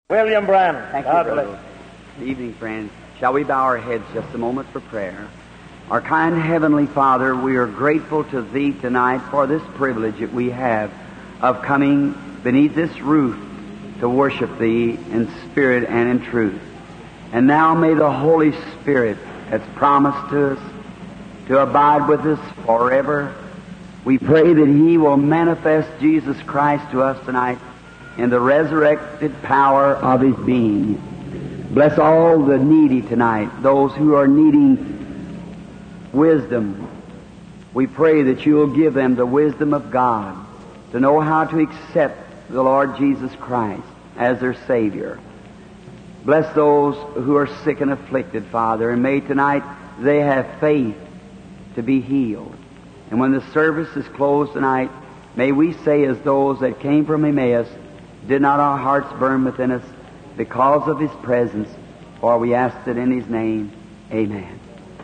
William Branham. Thank God you, bless brother. Good evening, friends. Shall we bow our heads just a moment for prayer? Our kind Heavenly Father, we are grateful to Thee tonight for this privilege that we have of coming beneath this roof to worship Thee in spirit and in truth. And now may the Holy Spirit that's promised to us to abide with us forever, we pray that He will manifest Jesus Christ to us tonight in the resurrected power of His being. Bless all the needy tonight, those who are needing wisdom. We pray that You will give them the wisdom of God to know how to accept the Lord Jesus Christ as their Savior. Bless those who are sick and afflicted, Father, and may tonight they have faith to be healed. And when the service is closed tonight, may we say as those that came from Emmaus, did not our hearts burn within us because of His presence? For we ask it in His name. Amen.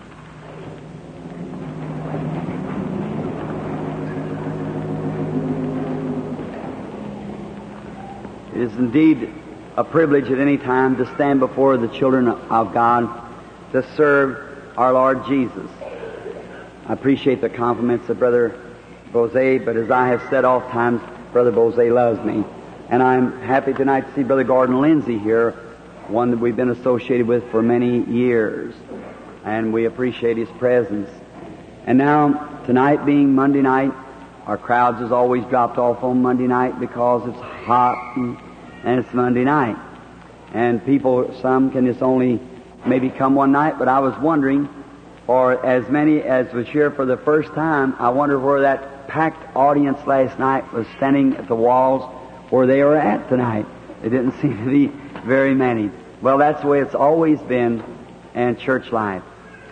It is indeed a privilege at any time to stand before the children of God to serve our Lord Jesus. I appreciate the compliments of Brother Bose, but as I have said oft times, Brother Bose loves me. And I'm happy tonight to see Brother Gordon Lindsay here, one that we've been associated with for many years. And we appreciate his presence. And now, tonight being Monday night, our crowds has always dropped off on Monday night because it's hot and it's Monday night. And people, some can just only maybe come one night, but I was wondering, for as many as was here for the first time, I wonder where that packed audience last night was standing at the walls where they were at tonight. There didn't seem to be very many. Well, that's the way it's always been in church life.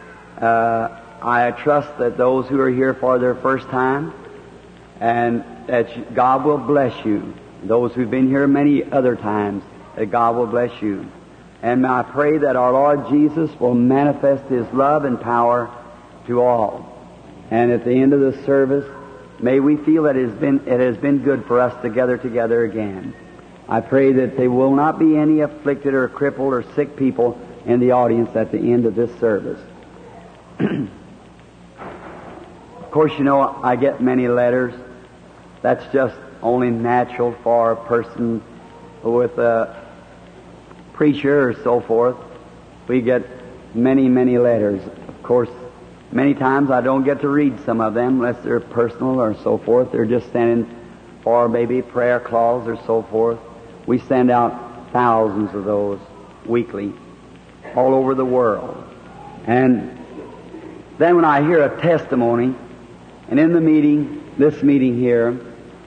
I trust that those who are here for their first time, and that God will bless you. Those who've been here many other times, that God will bless you. And I pray that our Lord Jesus will manifest His love and power to all. And at the end of the service, may we feel that it has been good for us to gather together again. I pray that there will not be any afflicted or crippled or sick people in the audience at the end of this service. Of course, you know, I get many letters. That's just only natural for a person with a preacher or so forth. We get many, many letters. Of course, many times I don't get to read some of them unless they're personal or so forth. They're just standing for maybe prayer clause or so forth. We send out thousands of those weekly all over the world. And then when I hear a testimony, and in the meeting, this meeting here,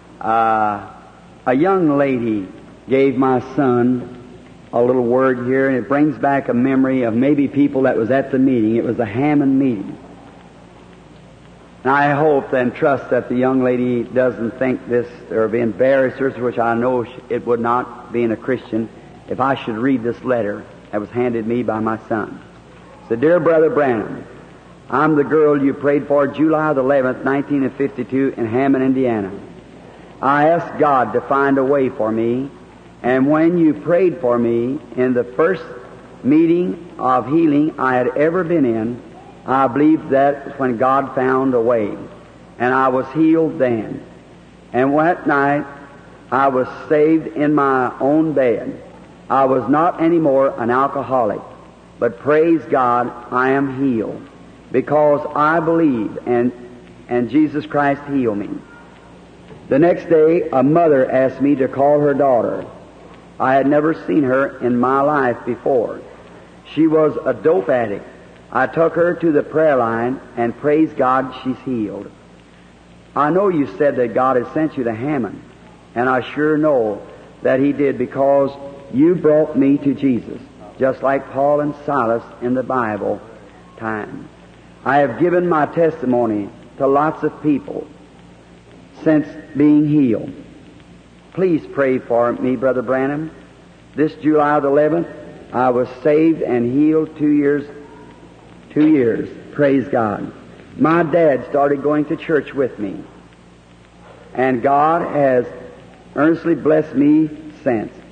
a young lady gave my son a little word here, and it brings back a memory of maybe people that was at the meeting. It was a Hammond meeting. And I hope and trust that the young lady doesn't think this or be embarrassed, which I know it would not, being a Christian, if I should read this letter that was handed me by my son. It said, "Dear Brother Branham, I'm the girl you prayed for July the 11th, 1952 in Hammond, Indiana. I asked God to find a way for me, and when you prayed for me in the first meeting of healing I had ever been in, I believe that when God found a way, and I was healed then. And that night I was saved in my own bed. I was not anymore an alcoholic, but praise God, I am healed, because I believe, and Jesus Christ healed me. The next day, a mother asked me to call her daughter. I had never seen her in my life before. She was a dope addict. I took her to the prayer line, and praise God, she's healed. I know you said that God had sent you to Hammond, and I sure know that He did, because you brought me to Jesus, just like Paul and Silas in the Bible time. I have given my testimony to lots of people since being healed. Please pray for me, Brother Branham. This July the 11th, I was saved and healed 2 years. Praise God. My dad started going to church with me, and God has earnestly blessed me since.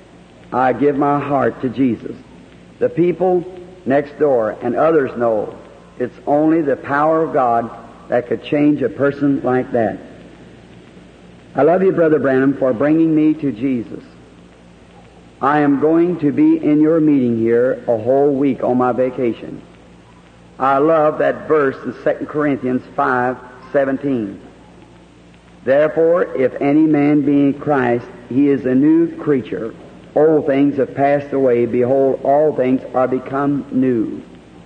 I give my heart to Jesus. The people next door and others know it's only the power of God that could change a person like that. I love you, Brother Branham, for bringing me to Jesus. I am going to be in your meeting here a whole week on my vacation. I love that verse in 2 Corinthians 5:17. Therefore, if any man be in Christ, he is a new creature. Old things have passed away. Behold, all things are become new.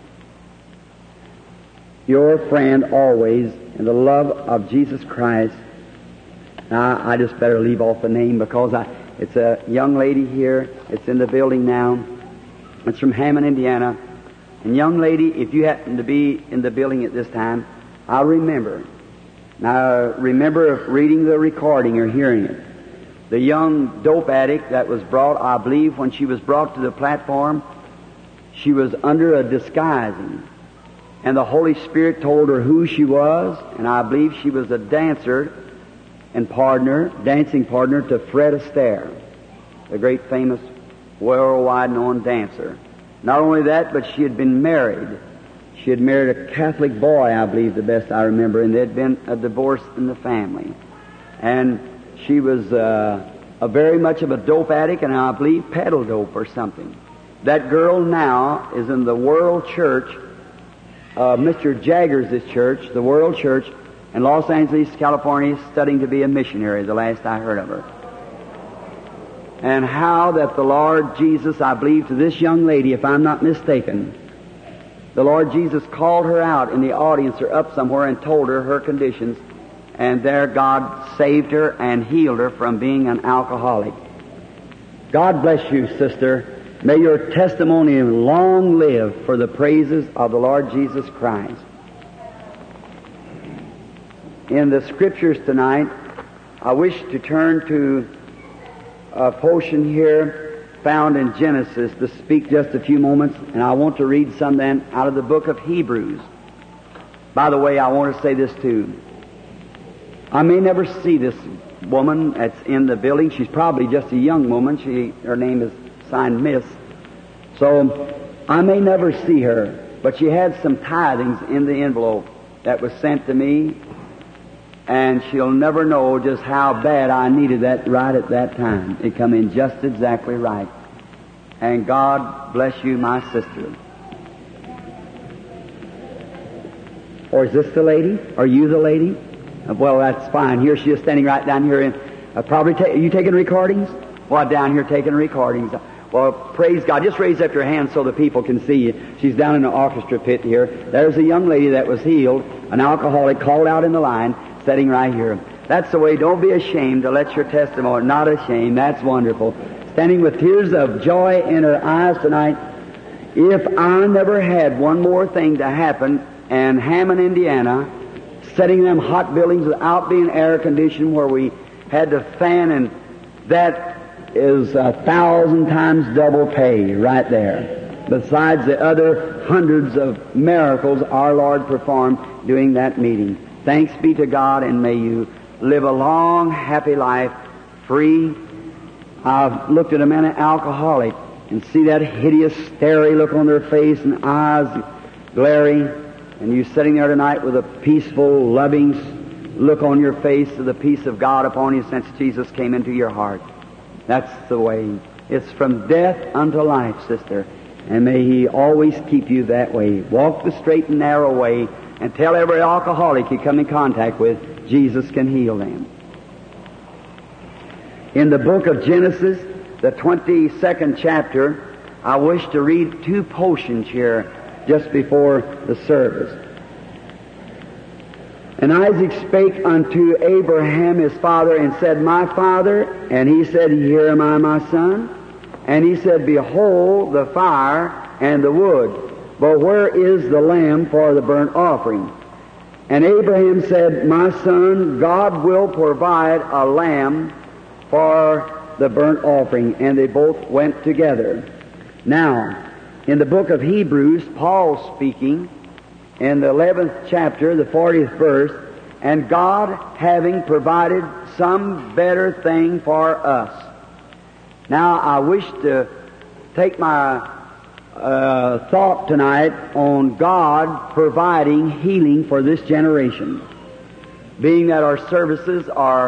Your friend always, in the love of Jesus Christ. Now, I just better leave off the name because it's a young lady here. It's in the building now. It's from Hammond, Indiana. And young lady, if you happen to be in the building at this time, I'll remember. Now, remember reading the recording or hearing it. The young dope addict that was brought, I believe, when she was brought to the platform, she was under a disguising. And the Holy Spirit told her who she was, and I believe she was a dancer and dancing partner to Fred Astaire, the great famous worldwide known dancer. Not only that, but she had been married. She had married a Catholic boy, I believe, the best I remember, and there had been a divorce in the family. And she was a very much of a dope addict, and I believe pedal dope or something. That girl now is in the World Church, Mr. Jaggers' church, the World Church, in Los Angeles, California, studying to be a missionary, the last I heard of her. And how that the Lord Jesus, I believe, to this young lady, if I'm not mistaken, the Lord Jesus called her out in the audience or up somewhere and told her her conditions, and there God saved her and healed her from being an alcoholic. God bless you, sister. May your testimony long live for the praises of the Lord Jesus Christ. In the Scriptures tonight, I wish to turn to a portion here found in Genesis to speak just a few moments, and I want to read some then out of the book of Hebrews. By the way, I want to say this too. I may never see this woman that's in the building. She's probably just a young woman. Her name is signed Miss. So I may never see her, but she had some tithings in the envelope that was sent to me, and she'll never know just how bad I needed that right at that time. It come in just exactly right. And God bless you, my sister. Or is this the lady? Are you the lady? Well, that's fine. Here she is standing right down here. Are you taking recordings? Well, down here taking recordings. Well, praise God. Just raise up your hand so the people can see you. She's down in the orchestra pit here. There's a young lady that was healed, an alcoholic, called out in the line, sitting right here. That's the way. Don't be ashamed to let your testimony. Not ashamed. That's wonderful. Standing with tears of joy in her eyes tonight. If I never had one more thing to happen in Hammond, Indiana, setting them hot buildings without being air conditioned, where we had to fan, and that is 1,000 times double pay right there. Besides the other hundreds of miracles our Lord performed during that meeting. Thanks be to God, and may you live a long, happy life, free. I've looked at a man, an alcoholic, and see that hideous, starry look on their face and eyes glaring, and you sitting there tonight with a peaceful, loving look on your face of the peace of God upon you since Jesus came into your heart. That's the way. It's from death unto life, sister, and may He always keep you that way. Walk the straight and narrow way, and tell every alcoholic you come in contact with, Jesus can heal them. In the book of Genesis, the 22nd chapter, I wish to read two portions here just before the service. And Isaac spake unto Abraham his father and said, My father. And he said, Here am I, my son. And he said, Behold the fire and the wood, but where is the lamb for the burnt offering? And Abraham said, My son, God will provide a lamb for the burnt offering. And they both went together. Now, in the book of Hebrews, Paul speaking, in the 11th chapter, the 40th verse, and God having provided some better thing for us, Now, I wish to take my thought tonight on God providing healing for this generation. Being that our services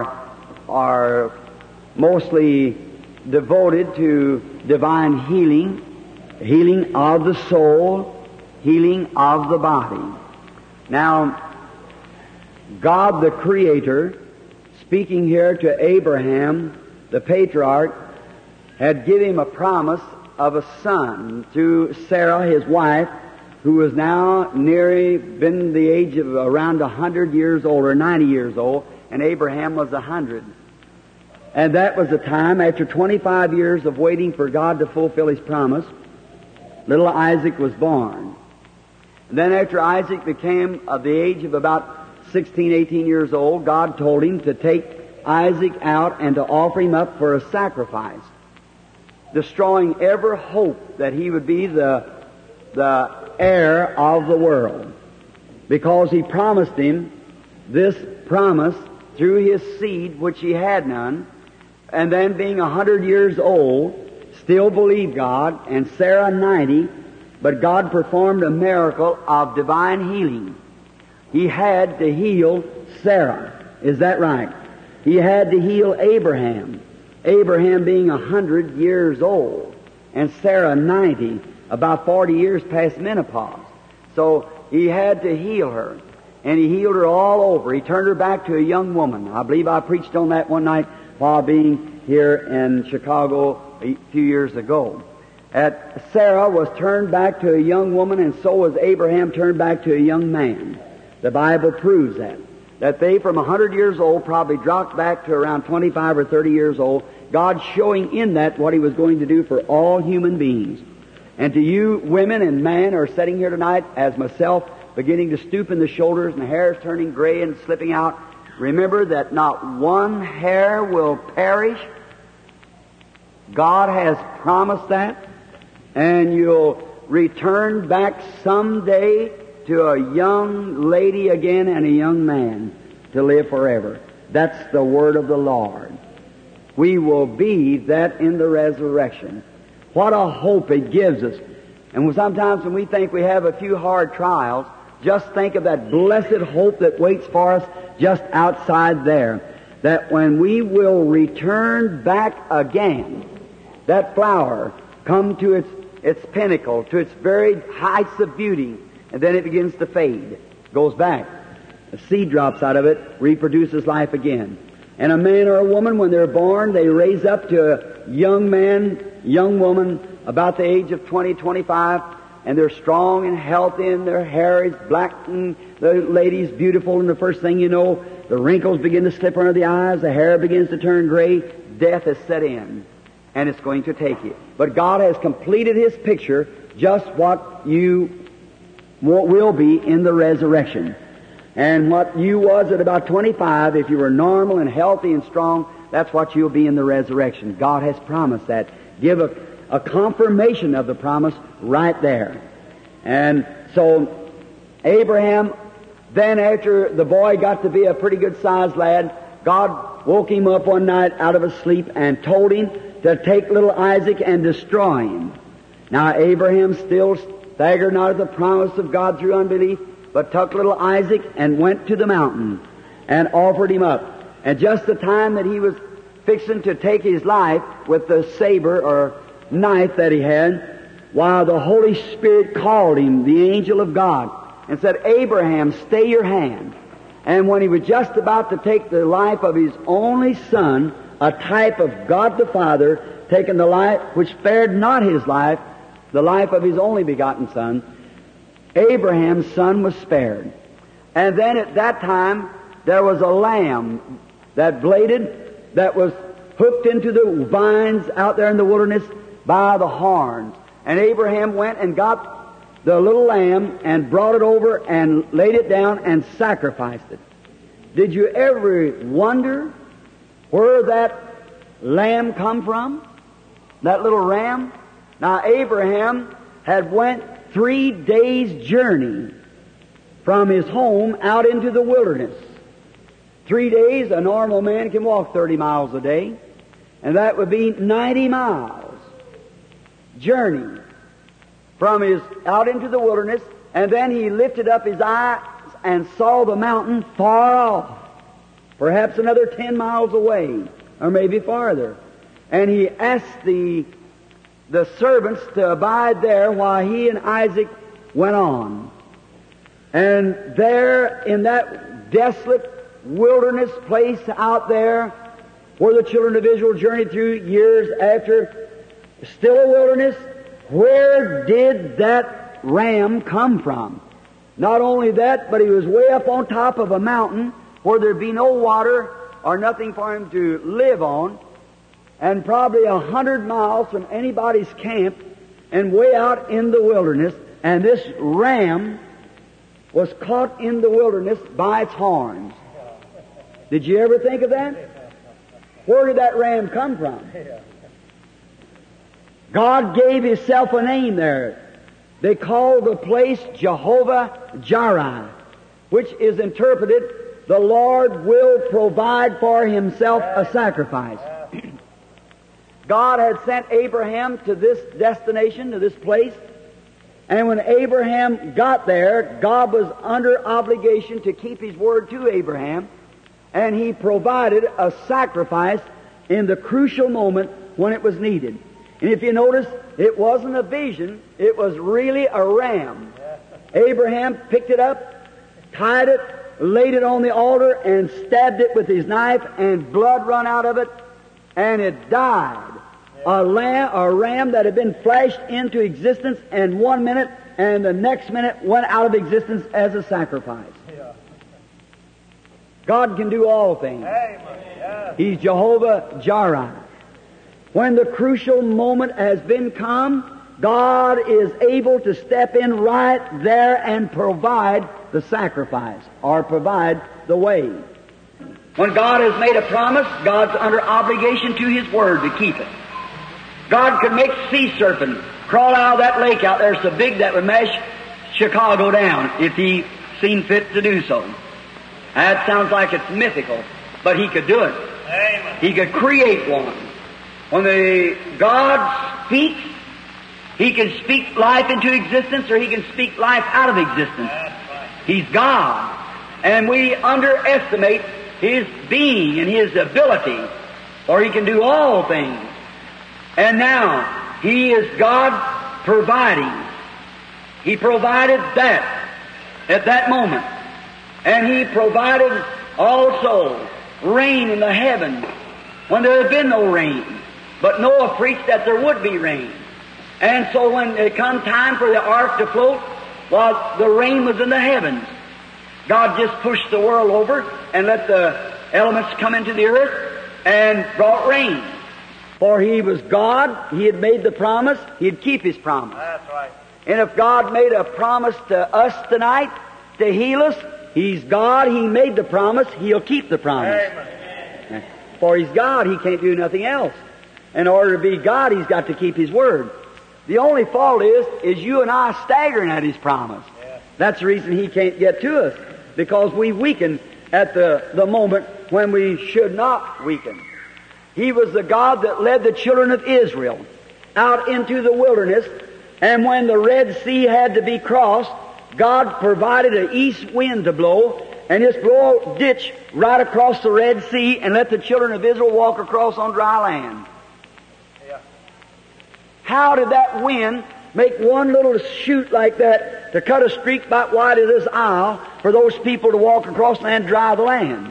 are mostly devoted to divine healing, healing of the soul, healing of the body. Now, God the Creator, speaking here to Abraham, the patriarch, had given him a promise of a son through Sarah, his wife, who was now nearly been the age of around 100 years old or 90 years old, and Abraham was 100. And that was the time, after 25 years of waiting for God to fulfill His promise, little Isaac was born. And then after Isaac became of the age of about 16, 18 years old, God told him to take Isaac out and to offer him up for a sacrifice, destroying every hope that he would be the heir of the world. Because He promised him this promise through his seed, which he had none, and then being 100 years old, still believed God, and Sarah 90, but God performed a miracle of divine healing. He had to heal Sarah. Is that right? He had to heal Abraham. Abraham being 100 years old, and Sarah 90, about 40 years past menopause. So He had to heal her, and He healed her all over. He turned her back to a young woman. I believe I preached on that one night while being here in Chicago a few years ago. Sarah was turned back to a young woman, and so was Abraham turned back to a young man. The Bible proves that they from 100 years old probably dropped back to around 25 or 30 years old, God showing in that what He was going to do for all human beings. And to you women and men who are sitting here tonight, as myself, beginning to stoop in the shoulders and the hair is turning gray and slipping out, remember that not one hair will perish. God has promised that. And you'll return back someday to a young lady again and a young man to live forever. That's the word of the Lord. We will be that in the resurrection. What a hope it gives us. And sometimes when we think we have a few hard trials, just think of that blessed hope that waits for us just outside there. That when we will return back again, that flower come to its pinnacle, to its very heights of beauty, and then it begins to fade, goes back. A seed drops out of it, reproduces life again. And a man or a woman, when they're born, they raise up to a young man, young woman, about the age of 20, 25, and they're strong and healthy, and their hair is black, and the lady's beautiful, and the first thing you know, the wrinkles begin to slip under the eyes, the hair begins to turn gray, death has set in, and it's going to take you. But God has completed His picture, just what you will be in the resurrection. And what you was at about 25, if you were normal and healthy and strong, that's what you'll be in the resurrection. God has promised that. Give a confirmation of the promise right there. And so Abraham, then after the boy got to be a pretty good sized lad, God woke him up one night out of his sleep and told him to take little Isaac and destroy him. Now Abraham still staggered not at the promise of God through unbelief, but took little Isaac and went to the mountain and offered him up. And just the time that he was fixing to take his life with the saber or knife that he had, while the Holy Spirit called him, the angel of God, and said, Abraham, stay your hand. And when he was just about to take the life of his only son, a type of God the Father, taking the life which spared not his life, the life of his only begotten son, Abraham's son was spared. And then at that time, there was a lamb that bladed, that was hooked into the vines out there in the wilderness by the horns. And Abraham went and got the little lamb and brought it over and laid it down and sacrificed it. Did you ever wonder where that lamb come from? That little ram? Now Abraham had went 3 days' journey from his home out into the wilderness. 3 days, a normal man can walk 30 miles a day. And that would be 90 miles journey from his out into the wilderness. And then he lifted up his eyes and saw the mountain far off, perhaps another 10 miles away, or maybe farther. And he asked the servants to abide there while he and Isaac went on. And there in that desolate wilderness place out there where the children of Israel journeyed through years after, still a wilderness, where did that ram come from? Not only that, but he was way up on top of a mountain where there'd be no water or nothing for him to live on, and probably 100 miles from anybody's camp and way out in the wilderness. And this ram was caught in the wilderness by its horns. Did you ever think of that? Where did that ram come from? God gave Himself a name there. They called the place Jehovah Jireh, which is interpreted, the Lord will provide for Himself a sacrifice. God had sent Abraham to this destination, to this place, and when Abraham got there, God was under obligation to keep His word to Abraham, and He provided a sacrifice in the crucial moment when it was needed. And if you notice, it wasn't a vision, it was really a ram. Abraham picked it up, tied it, laid it on the altar, and stabbed it with his knife, and blood run out of it, and it died. A ram that had been flashed into existence in 1 minute, and the next minute went out of existence as a sacrifice. God can do all things. He's Jehovah Jireh. When the crucial moment has been come, God is able to step in right there and provide the sacrifice, or provide the way. When God has made a promise, God's under obligation to His word to keep it. God could make sea serpent crawl out of that lake out there so big that would mash Chicago down if He seemed fit to do so. That sounds like it's mythical, but He could do it. Amen. He could create one. When God speaks, He can speak life into existence, or He can speak life out of existence. Right. He's God. And we underestimate His being and His ability, for He can do all things. And now, He is God providing. He provided that at that moment. And He provided also rain in the heavens when there had been no rain. But Noah preached that there would be rain. And so when it come time for the ark to float, well, the rain was in the heavens. God just pushed the world over and let the elements come into the earth and brought rain. For He was God, He had made the promise, He'd keep His promise. That's right. And if God made a promise to us tonight to heal us, He's God, He made the promise, He'll keep the promise. Amen. For He's God, He can't do nothing else. In order to be God, He's got to keep His word. The only fault is you and I staggering at His promise. Yeah. That's the reason He can't get to us, because we weaken at the moment when we should not weaken. He was the God that led the children of Israel out into the wilderness, and when the Red Sea had to be crossed, God provided an east wind to blow, and just blow a ditch right across the Red Sea and let the children of Israel walk across on dry land. Yeah. How did that wind make one little chute like that to cut a streak about wide as this aisle for those people to walk across and dry the land?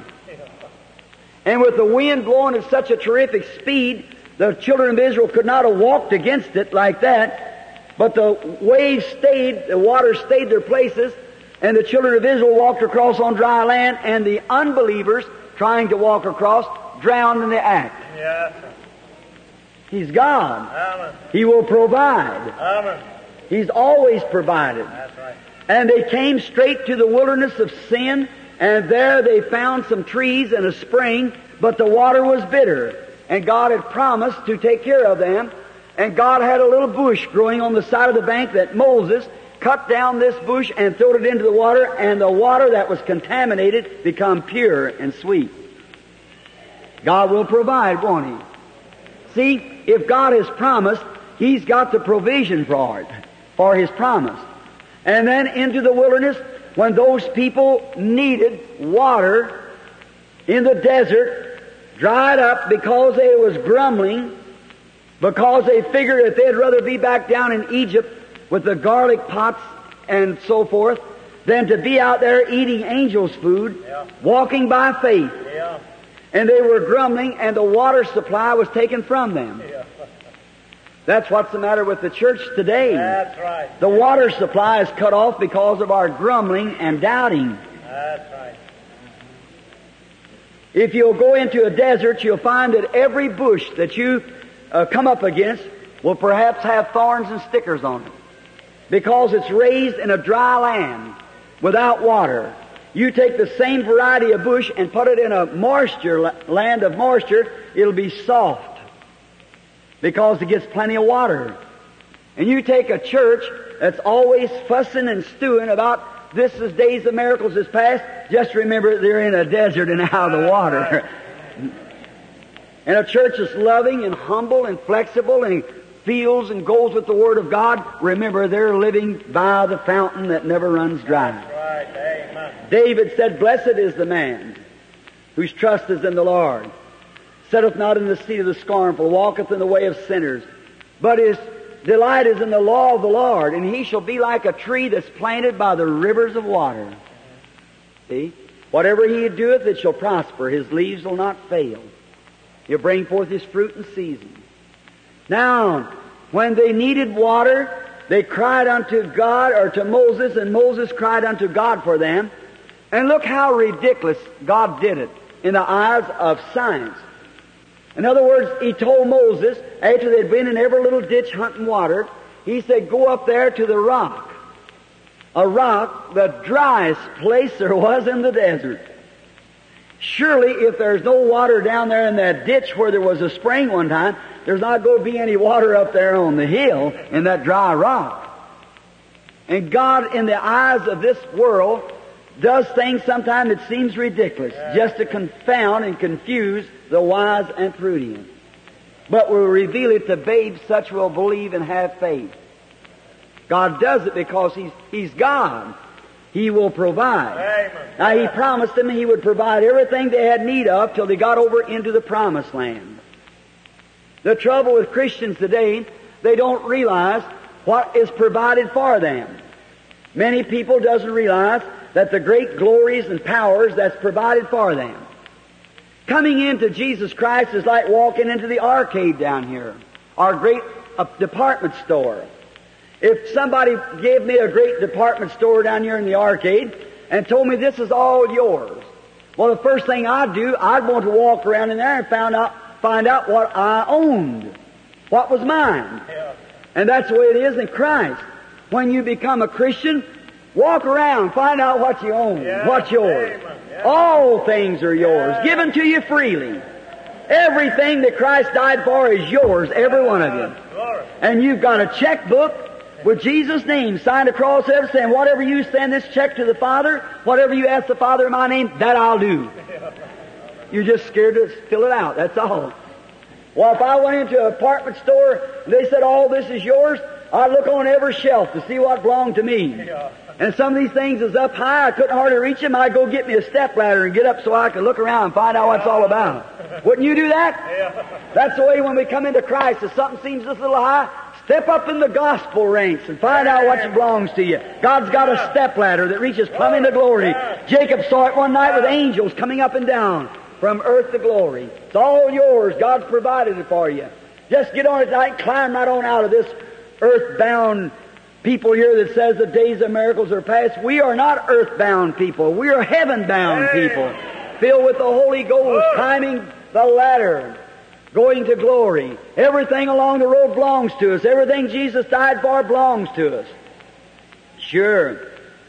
And with the wind blowing at such a terrific speed, the children of Israel could not have walked against it like that, but the waves stayed, the water stayed their places, and the children of Israel walked across on dry land, and the unbelievers trying to walk across drowned in the act. Yes. He's God. Amen. He will provide. Amen. He's always provided. That's right. And they came straight to the wilderness of sin, and there they found some trees and a spring, but the water was bitter. And God had promised to take care of them. And God had a little bush growing on the side of the bank that Moses cut down this bush and threw it into the water, and the water that was contaminated become pure and sweet. God will provide, won't He? See, if God has promised, He's got the provision for it, for His promise. And then into the wilderness, when those people needed water in the desert, dried up because they was grumbling, because they figured that they'd rather be back down in Egypt with the garlic pots and so forth than to be out there eating angels' food, walking by faith. And they were grumbling, and the water supply was taken from them. That's what's the matter with the church today. That's right. The water supply is cut off because of our grumbling and doubting. That's right. If you'll go into a desert, you'll find that every bush that you come up against will perhaps have thorns and stickers on it, because it's raised in a dry land without water. You take the same variety of bush and put it in a land of moisture, it'll be soft because it gets plenty of water. And you take a church that's always fussing and stewing about this is days of miracles is past, just remember they're in a desert and out of the water. And a church that's loving and humble and flexible and feels and goes with the Word of God, remember they're living by the fountain that never runs dry. Right. Amen. David said, "Blessed is the man whose trust is in the Lord, sitteth not in the seat of the scornful, walketh in the way of sinners, but his delight is in the law of the Lord, and he shall be like a tree that's planted by the rivers of water." See? Whatever he doeth, it shall prosper. His leaves will not fail. He'll bring forth his fruit in season. Now, when they needed water, they cried unto God, or to Moses, and Moses cried unto God for them. And look how ridiculous God did it in the eyes of science. In other words, He told Moses, after they'd been in every little ditch hunting water, He said, "Go up there to the rock." A rock, the driest place there was in the desert. Surely, if there's no water down there in that ditch where there was a spring one time, there's not going to be any water up there on the hill in that dry rock. And God, in the eyes of this world, does things sometimes that seems ridiculous, just to confound and confuse the wise and prudent. But will reveal it to babes, such will believe and have faith. God does it because He's God. He will provide. Amen. Now, He promised them He would provide everything they had need of till they got over into the promised land. The trouble with Christians today, they don't realize what is provided for them. Many people doesn't realize that the great glories and powers that's provided for them. Coming into Jesus Christ is like walking into the arcade down here, our great department store. If somebody gave me a great department store down here in the arcade and told me this is all yours, well, the first thing I'd do, I'd want to walk around in there and find out what I owned, what was mine. And that's the way it is in Christ. When you become a Christian, walk around, find out what you own, what's yours. All things are yours, given to you freely. Everything that Christ died for is yours, every one of you. And you've got a checkbook with Jesus' name signed across it, saying, whatever you send this check to the Father, whatever you ask the Father in my name, that I'll do. You're just scared to fill it out, that's all. Well, if I went into an apartment store and they said, all this is yours, I'd look on every shelf to see what belonged to me. And some of these things is up high, I couldn't hardly reach them, I'd go get me a stepladder and get up so I could look around and find out what it's all about. Wouldn't you do that? That's the way when we come into Christ, if something seems just a little high, step up in the gospel ranks and find out what belongs to you. God's got a stepladder that reaches plumb into glory. Jacob saw it one night with angels coming up and down from earth to glory. It's all yours. God's provided it for you. Just get on it tonight and climb right on out of this earthbound people here that says the days of miracles are past. We are not earthbound people. We are heaven-bound people, filled with the Holy Ghost, climbing the ladder, going to glory. Everything along the road belongs to us. Everything Jesus died for belongs to us. Sure.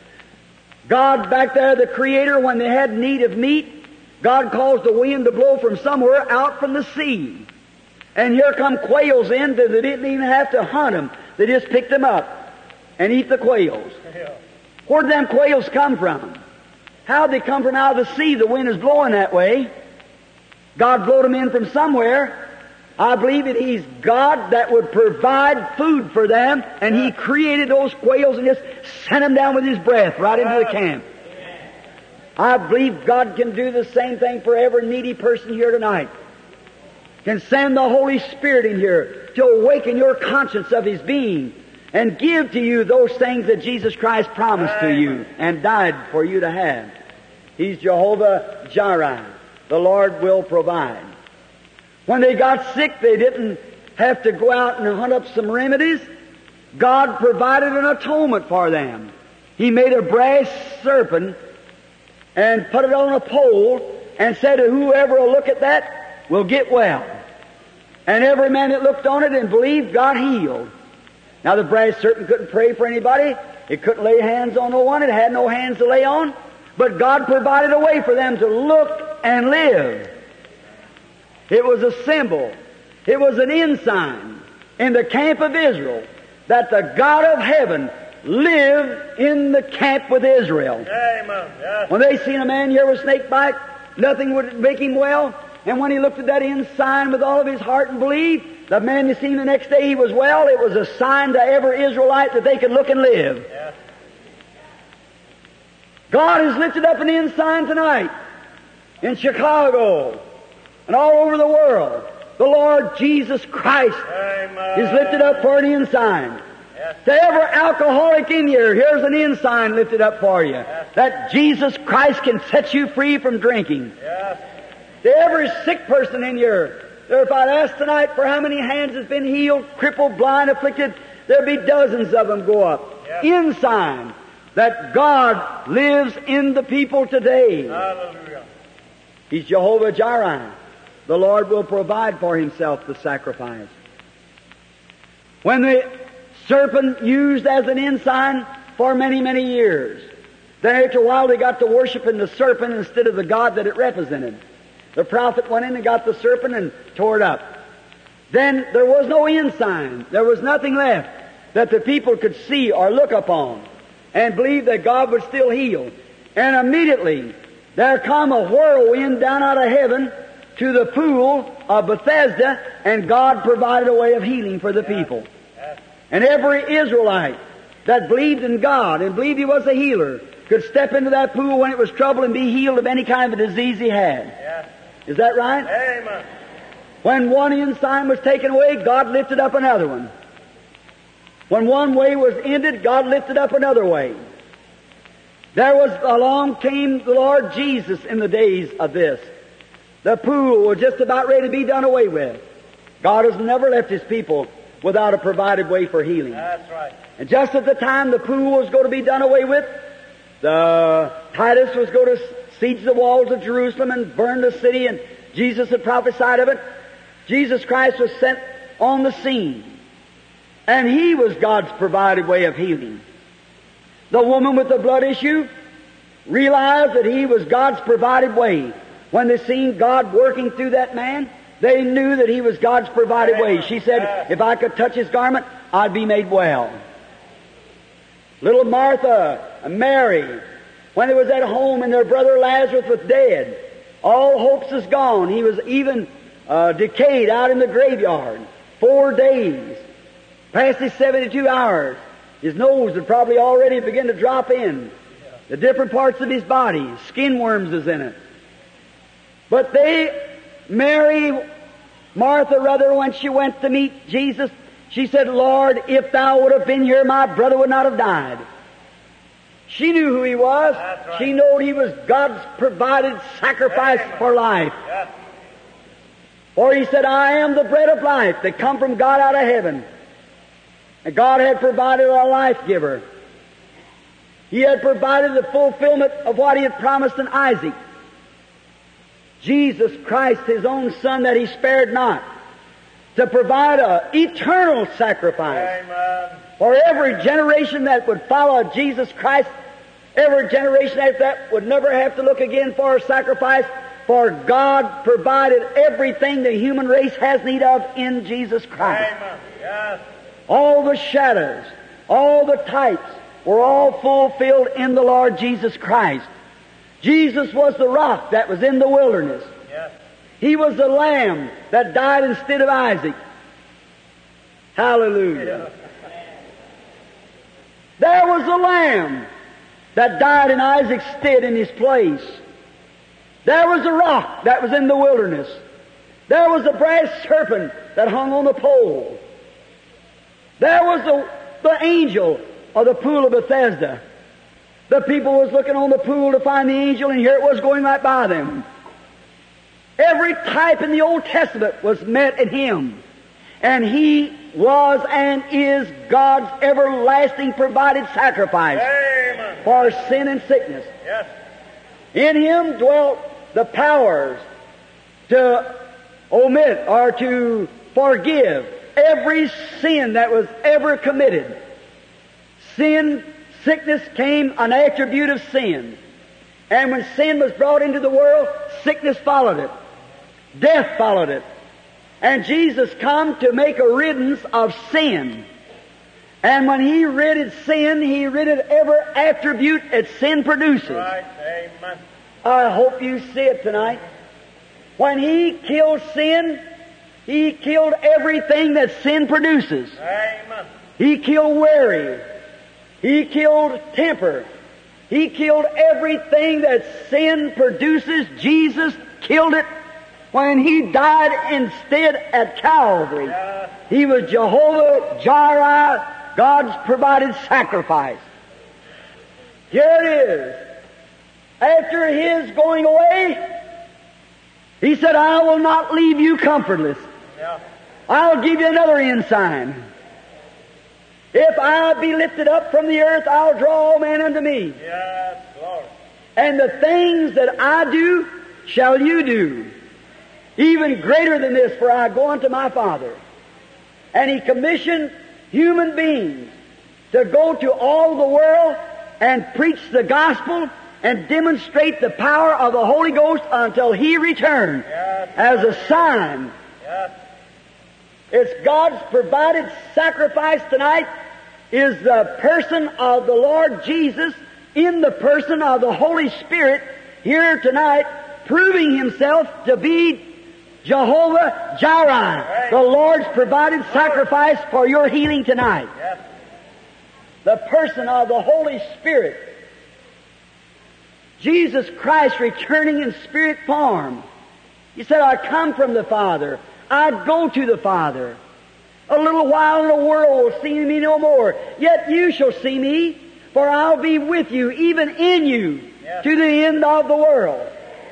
God back there, the Creator, when they had need of meat, God caused the wind to blow from somewhere out from the sea. And here come quails in that they didn't even have to hunt them. They just picked them up and eat the quails. Where'd them quails come from? How'd they come from out of the sea? The wind is blowing that way. God blowed them in from somewhere. I believe that He's God that would provide food for them, and He created those quails and just sent them down with His breath right into the camp. I believe God can do the same thing for every needy person here tonight. Can send the Holy Spirit in here to awaken your conscience of His being and give to you those things that Jesus Christ promised to you and died for you to have. He's Jehovah Jireh. The Lord will provide. When they got sick, they didn't have to go out and hunt up some remedies. God provided an atonement for them. He made a brass serpent and put it on a pole and said that whoever will look at that will get well. And every man that looked on it and believed got healed. Now the brass serpent couldn't pray for anybody. It couldn't lay hands on no one. It had no hands to lay on. But God provided a way for them to look and live. It was a symbol. It was an ensign in the camp of Israel that the God of heaven lived in the camp with Israel. Amen. Yes. When they seen a man here with snake bite, nothing would make him well. And when he looked at that ensign with all of his heart and believed, the man you seen the next day he was well. It was a sign to every Israelite that they could look and live. Yes. God has lifted up an ensign tonight in Chicago and all over the world. The Lord Jesus Christ Amen. is lifted up for an ensign. Yes. To every alcoholic in here, here's an ensign lifted up for you. Yes. That Jesus Christ can set you free from drinking. Yes. To every sick person in here, if I'd ask tonight for how many hands has been healed, crippled, blind, afflicted, there'd be dozens of them go up. Yes. Ensign that God lives in the people today. Hallelujah. He's Jehovah Jireh. The Lord will provide for Himself the sacrifice. When the serpent used as an ensign for many, many years, then after a while they got to worshiping the serpent instead of the God that it represented. The prophet went in and got the serpent and tore it up. Then there was no ensign. There was nothing left that the people could see or look upon and believe that God would still heal. And immediately there come a whirlwind down out of heaven to the pool of Bethesda, and God provided a way of healing for the people. Yes. And every Israelite that believed in God and believed He was a healer could step into that pool when it was trouble and be healed of any kind of a disease he had. Yes. Is that right? Amen. When one ensign was taken away, God lifted up another one. When one way was ended, God lifted up another way. Along came the Lord Jesus in the days of this. The pool was just about ready to be done away with. God has never left His people without a provided way for healing. That's right. And just at the time the pool was going to be done away with, Titus was going to siege the walls of Jerusalem and burn the city, and Jesus had prophesied of it. Jesus Christ was sent on the scene, and He was God's provided way of healing. The woman with the blood issue realized that He was God's provided way. When they seen God working through that man, they knew that He was God's provided way. She said, if I could touch His garment, I'd be made well. Little Martha and Mary, when they was at home and their brother Lazarus was dead, all hopes is gone. He was even decayed out in the graveyard. 4 days. Past his 72 hours. His nose had probably already begun to drop in. The different parts of his body. Skin worms is in it. But Martha rather, when she went to meet Jesus, she said, Lord, if Thou would have been here, my brother would not have died. She knew who He was. That's right. She knew He was God's provided sacrifice for life. Yes. For He said, I am the bread of life that come from God out of heaven. And God had provided a life giver. He had provided the fulfillment of what He had promised in Isaac. Jesus Christ, His own Son that He spared not, to provide an eternal sacrifice. Amen. For every generation that would follow Jesus Christ, every generation after that would never have to look again for a sacrifice, for God provided everything the human race has need of in Jesus Christ. Amen. Yes. All the shadows, all the types were all fulfilled in the Lord Jesus Christ. Jesus was the rock that was in the wilderness. Yes. He was the lamb that died instead of Isaac. Hallelujah. There was a lamb that died in Isaac's stead in his place. There was a rock that was in the wilderness. There was a brass serpent that hung on the pole. There was the angel of the pool of Bethesda. The people was looking on the pool to find the angel, and here it was going right by them. Every type in the Old Testament was met in Him. And He was and is God's everlasting provided sacrifice Amen. for sin and sickness. Yes. In Him dwelt the powers to omit or to forgive every sin that was ever committed. Sin, sickness came an attribute of sin. And when sin was brought into the world, sickness followed it. Death followed it. And Jesus come to make a riddance of sin. And when He ridded sin, He ridded every attribute that sin produces. Right. Amen. I hope you see it tonight. When He killed sin, He killed everything that sin produces. Amen. He killed worry. He killed temper. He killed everything that sin produces. Jesus killed it when He died instead at Calvary. Yes. He was Jehovah Jireh, God's provided sacrifice. Here it is. After His going away, He said, I will not leave you comfortless. Yeah. I'll give you another ensign. If I be lifted up from the earth, I'll draw all men unto me. Yes, Lord. And the things that I do, shall you do. Even greater than this, for I go unto my Father. And He commissioned human beings to go to all the world and preach the gospel and demonstrate the power of the Holy Ghost until He return Yes. as a sign. Yes. It's God's provided sacrifice tonight is the person of the Lord Jesus in the person of the Holy Spirit here tonight, proving Himself to be Jehovah Jireh, the Lord's provided sacrifice for your healing tonight. Yes. The person of the Holy Spirit. Jesus Christ returning in spirit form. He said, I come from the Father. I go to the Father. A little while and the world will see me no more. Yet you shall see me, for I'll be with you, even in you, Yes. to the end of the world.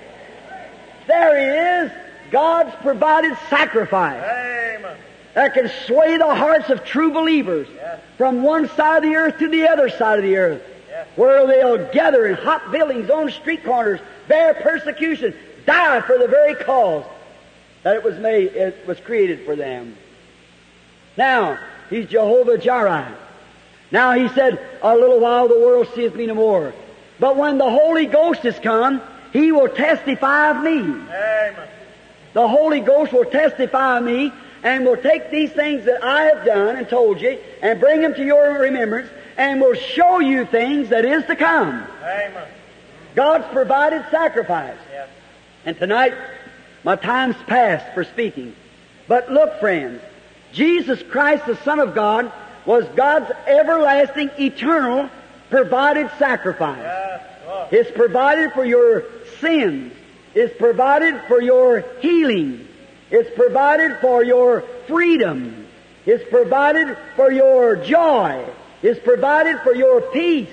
There He is, God's provided sacrifice Amen. that can sway the hearts of true believers Yes. from one side of the earth to the other side of the earth, Yes. where they'll gather in hot buildings, on street corners, bear persecution, die for the very cause that it was created for them. Now, He's Jehovah Jireh. Now He said, a little while the world seeth me no more. But when the Holy Ghost is come, He will testify of me. Amen. The Holy Ghost will testify of me and will take these things that I have done and told you and bring them to your remembrance and will show you things that is to come. Amen. God's provided sacrifice. Yes. And tonight, my time's past for speaking. But look, friends, Jesus Christ, the Son of God, was God's everlasting, eternal, provided sacrifice. Yes, Lord. It's provided for your sins. It's provided for your healing. It's provided for your freedom. It's provided for your joy. It's provided for your peace.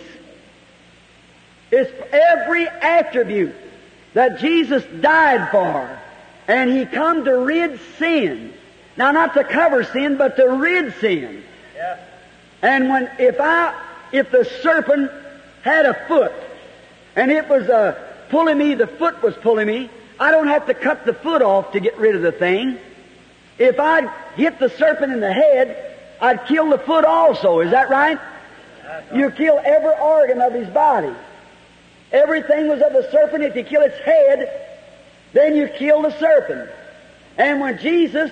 It's every attribute that Jesus died for. And He come to rid sin. Now, not to cover sin, but to rid sin. Yes. And if the serpent had a foot, and it was pulling me, the foot was pulling me, I don't have to cut the foot off to get rid of the thing. If I'd hit the serpent in the head, I'd kill the foot also. Is that right? You kill every organ of his body. Everything was of the serpent. If you kill its head, then you kill the serpent. And when Jesus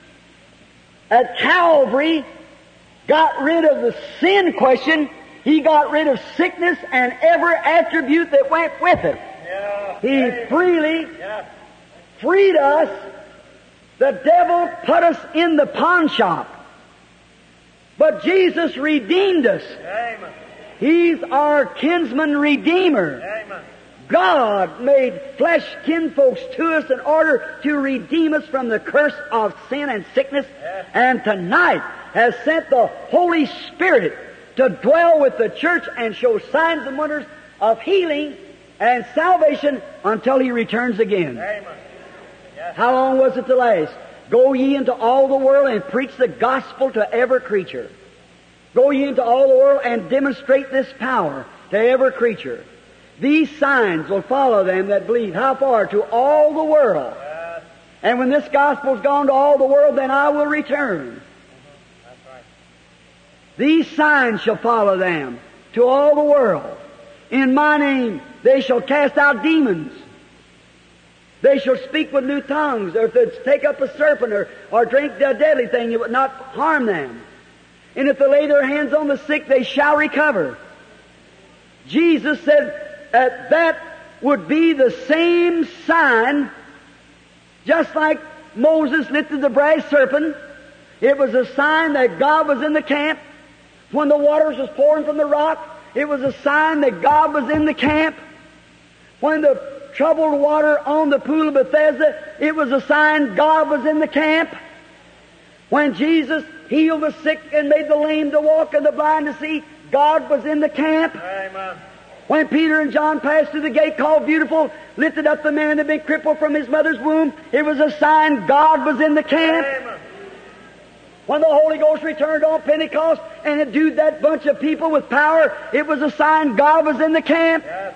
at Calvary got rid of the sin question, He got rid of sickness and every attribute that went with it. Yeah. He freely, Yes. freed us. The devil put us in the pawn shop. But Jesus redeemed us. Amen. He's our kinsman redeemer. Amen. God made flesh kinfolks to us in order to redeem us from the curse of sin and sickness. Yes. And tonight has sent the Holy Spirit to dwell with the church and show signs and wonders of healing and salvation until He returns again. Amen. Yes. How long was it to last? Go ye into all the world and preach the gospel to every creature. Go ye into all the world and demonstrate this power to every creature. These signs will follow them that believe. How far? To all the world. Yes. And when this gospel's gone to all the world, then I will return. That's right. These signs shall follow them to all the world. In my name they shall cast out demons. They shall speak with new tongues, or if they take up a serpent or drink a deadly thing, it would not harm them. And if they lay their hands on the sick, they shall recover. Jesus said that would be the same sign, just like Moses lifted the brass serpent. It was a sign that God was in the camp. When the waters was pouring from the rock, it was a sign that God was in the camp. When the troubled water on the pool of Bethesda, it was a sign God was in the camp. When Jesus healed the sick and made the lame to walk and the blind to see, God was in the camp. Amen. When Peter and John passed through the gate called Beautiful, lifted up the man that had been crippled from his mother's womb, it was a sign God was in the camp. Amen. When the Holy Ghost returned on Pentecost and endued that bunch of people with power, it was a sign God was in the camp. Yes.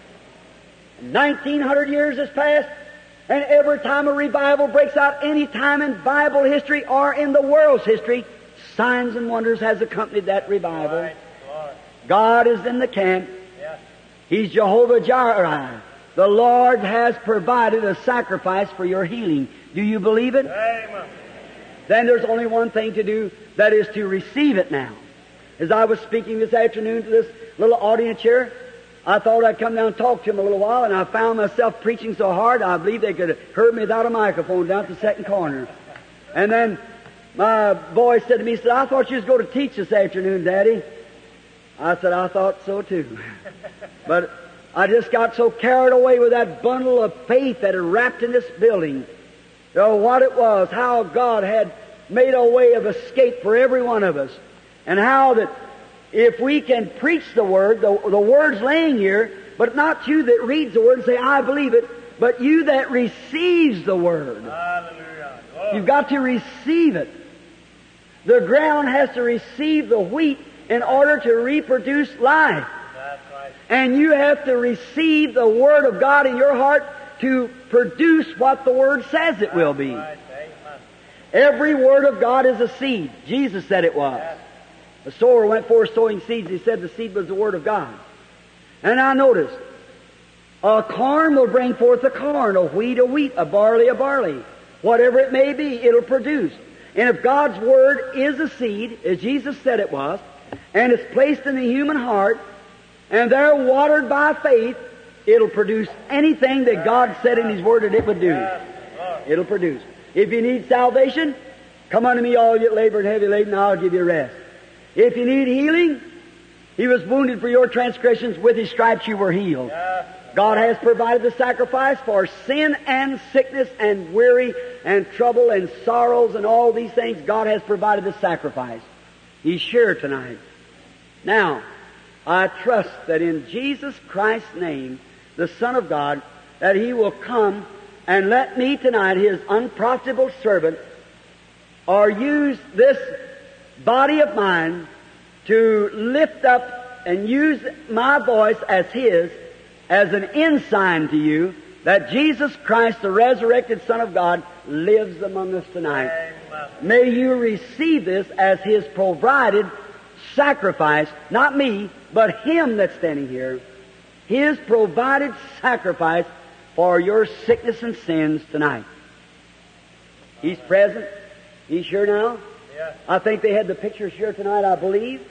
1900 years has passed, and every time a revival breaks out, any time in Bible history or in the world's history, signs and wonders has accompanied that revival. Right, Lord. God is in the camp. Yes. He's Jehovah Jireh. The Lord has provided a sacrifice for your healing. Do you believe it? Amen. Then there's only one thing to do, that is to receive it now. As I was speaking this afternoon to this little audience here, I thought I'd come down and talk to them a little while, and I found myself preaching so hard, I believe they could have heard me without a microphone down at the second corner. And then my boy said to me, he said, I thought you was going to teach this afternoon, Daddy. I said, I thought so too. But I just got so carried away with that bundle of faith that had wrapped in this building. You know, what it was, how God had made a way of escape for every one of us. And how that if we can preach the Word, the Word's laying here, but not you that reads the Word and say, I believe it, but you that receives the Word. Hallelujah. Lord. You've got to receive it. The ground has to receive the wheat in order to reproduce life. That's right. And you have to receive the Word of God in your heart to produce what the Word says it will be. Right. Amen. Every Word of God is a seed. Jesus said it was. Yes. The sower went forth sowing seeds. He said the seed was the Word of God. And I noticed, a corn will bring forth a corn, a wheat, a barley. Whatever it may be, it'll produce. And if God's Word is a seed, as Jesus said it was, and it's placed in the human heart, and they're watered by faith, it'll produce anything that God said in His Word that it would do. Yes, Lord. It'll produce. If you need salvation, come unto me all you labor and heavy laden, and I'll give you rest. If you need healing, He was wounded for your transgressions, with His stripes you were healed. Yes. God has provided the sacrifice for sin and sickness and weary and trouble and sorrows and all these things. God has provided the sacrifice. He's sure tonight. Now, I trust that in Jesus Christ's name, the Son of God, that He will come and let me tonight, His unprofitable servant, or use this body of mine to lift up and use my voice as His, as an ensign to you that Jesus Christ, the resurrected Son of God, lives among us tonight. Amen. May you receive this as His provided sacrifice, not me, but Him that's standing here. His provided sacrifice for your sickness and sins tonight. He's present. He's here now. Yes. I think they had the pictures here tonight, I believe.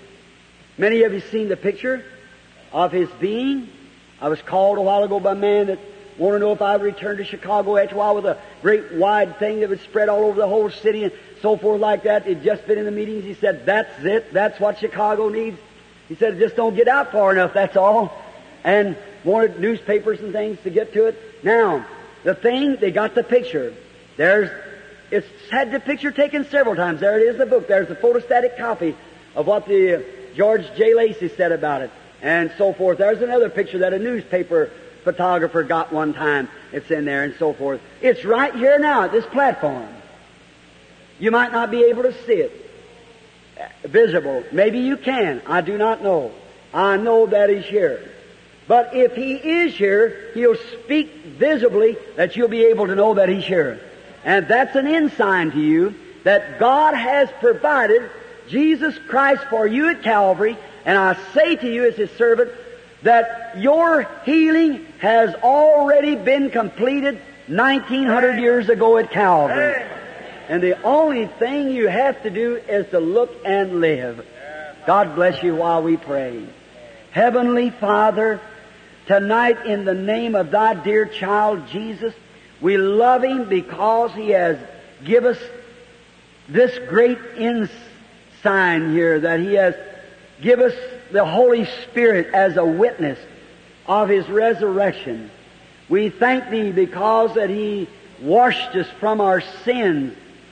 Many of you seen the picture of His being. I was called a while ago by a man that want to know if I would return to Chicago after a while with a great wide thing that would spread all over the whole city and so forth like that. He'd just been in the meetings. He said, that's it. That's what Chicago needs. He said, just don't get out far enough, that's all. And wanted newspapers and things to get to it. Now, the thing, they got the picture. It's had the picture taken several times. There it is, the book. There's a photostatic copy of what the George J. Lacey said about it, and so forth. There's another picture that a newspaper photographer got one time. It's in there, and so forth. It's right here now at this platform. You might not be able to see it visible. Maybe you can. I do not know. I know that He's here. But if He is here, He'll speak visibly that you'll be able to know that He's here. And that's an ensign to you that God has provided Jesus Christ for you at Calvary. And I say to you as His servant that your healing has already been completed 1900 years ago at Calvary. And the only thing you have to do is to look and live. God bless you while we pray. Heavenly Father, tonight in the name of Thy dear child Jesus, we love Him because He has given us this great ensign here, that He has given us the Holy Spirit as a witness of His resurrection. We thank Thee because that He washed us from our sins.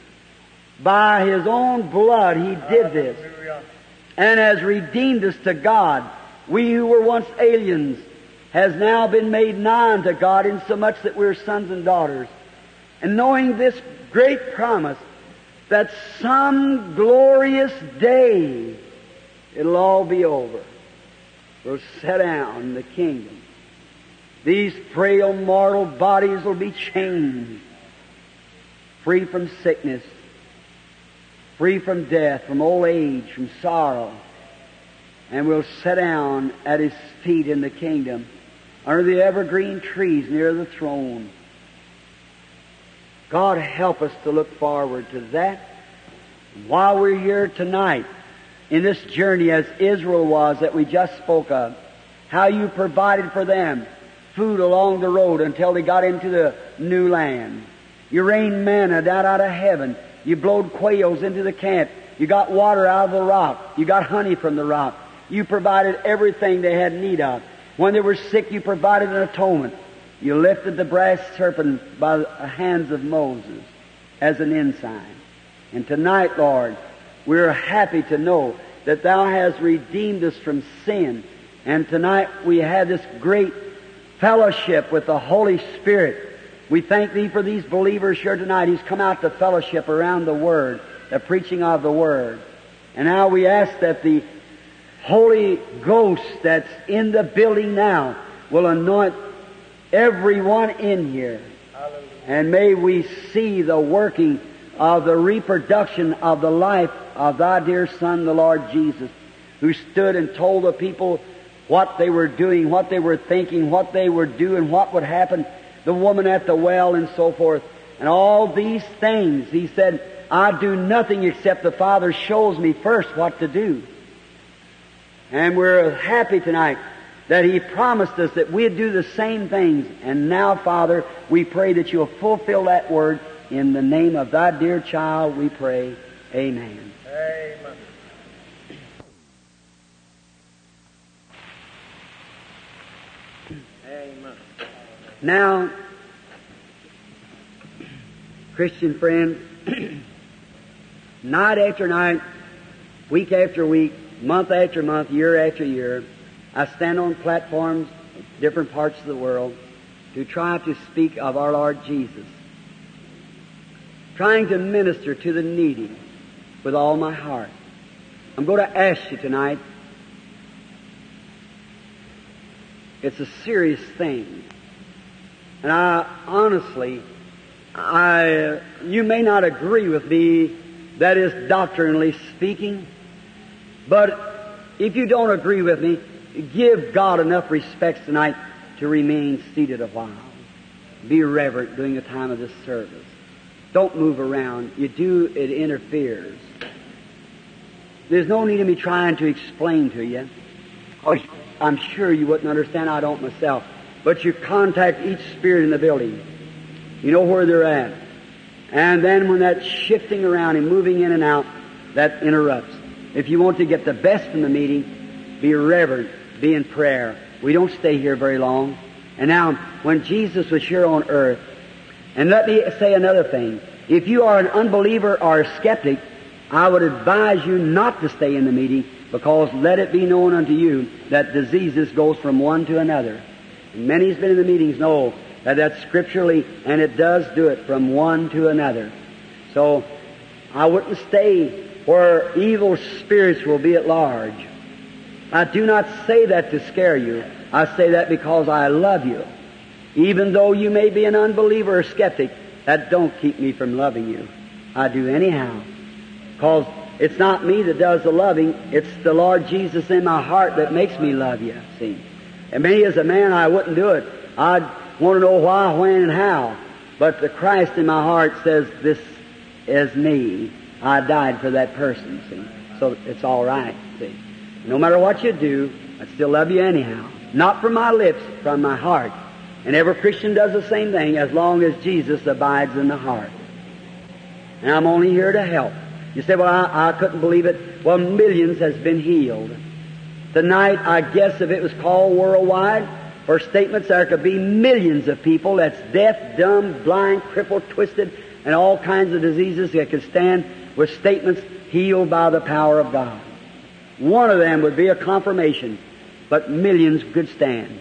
By His own blood He did this, and has redeemed us to God. We who were once aliens has now been made nigh unto God, insomuch that we're sons and daughters. And knowing this great promise that some glorious day it'll all be over. We'll sit down in the kingdom. These frail mortal bodies will be changed, free from sickness, free from death, from old age, from sorrow. And we'll sit down at His feet in the kingdom, under the evergreen trees near the throne. God help us to look forward to that. While we're here tonight, in this journey as Israel was that we just spoke of, how You provided for them food along the road until they got into the new land. You rained manna down out of heaven. You blowed quails into the camp. You got water out of the rock. You got honey from the rock. You provided everything they had need of. When they were sick, You provided an atonement. You lifted the brass serpent by the hands of Moses as an ensign. And tonight, Lord, we're happy to know that Thou hast redeemed us from sin. And tonight we have this great fellowship with the Holy Spirit. We thank Thee for these believers here tonight who's come out to fellowship around the Word, the preaching of the Word. And now we ask that the Holy Ghost that's in the building now will anoint everyone in here. Hallelujah. And may we see the working of the reproduction of the life of Thy dear Son, the Lord Jesus, who stood and told the people what they were doing, what they were thinking, what they were doing, what would happen. The woman at the well and so forth. And all these things, He said, I do nothing except the Father shows me first what to do. And we're happy tonight that He promised us that we'd do the same things. And now, Father, we pray that You'll fulfill that word. In the name of Thy dear child we pray. Amen. Amen. Amen. Now, Christian friend, night after night, week after week, month after month, year after year, I stand on platforms in different parts of the world to try to speak of our Lord Jesus, trying to minister to the needy with all my heart. I'm going to ask you tonight, it's a serious thing. And I honestly, you may not agree with me, that is doctrinally speaking, but if you don't agree with me, give God enough respect tonight to remain seated a while. Be reverent during the time of this service. Don't move around. You do, it interferes. There's no need of me trying to explain to you. I'm sure you wouldn't understand. I don't myself. but you contact each spirit in the building. You know where they're at. And then when that's shifting around and moving in and out, that interrupts. If you want to get the best from the meeting, be reverent, be in prayer. We don't stay here very long. And now, when Jesus was here on earth, and let me say another thing. If you are an unbeliever or a skeptic, I would advise you not to stay in the meeting, because let it be known unto you that diseases goes from one to another. And many who's been in the meetings know that that's scripturally, and it does do it from one to another. So, I wouldn't stay where evil spirits will be at large. I do not say that to scare you. I say that because I love you. Even though you may be an unbeliever or skeptic, that don't keep me from loving you. I do anyhow. Because it's not me that does the loving, it's the Lord Jesus in my heart that makes me love you, see. And me as a man, I wouldn't do it. I'd want to know why, when, and how. But the Christ in my heart says, this is me. I died for that person, see. So it's all right, see. No matter what you do, I still love you anyhow. Not from my lips, from my heart. And every Christian does the same thing as long as Jesus abides in the heart. And I'm only here to help. You say, well, I couldn't believe it. Well, millions has been healed. Tonight, I guess if it was called worldwide, for statements, there could be millions of people that's deaf, dumb, blind, crippled, twisted, and all kinds of diseases that could stand with statements healed by the power of God. One of them would be a confirmation, but millions could stand.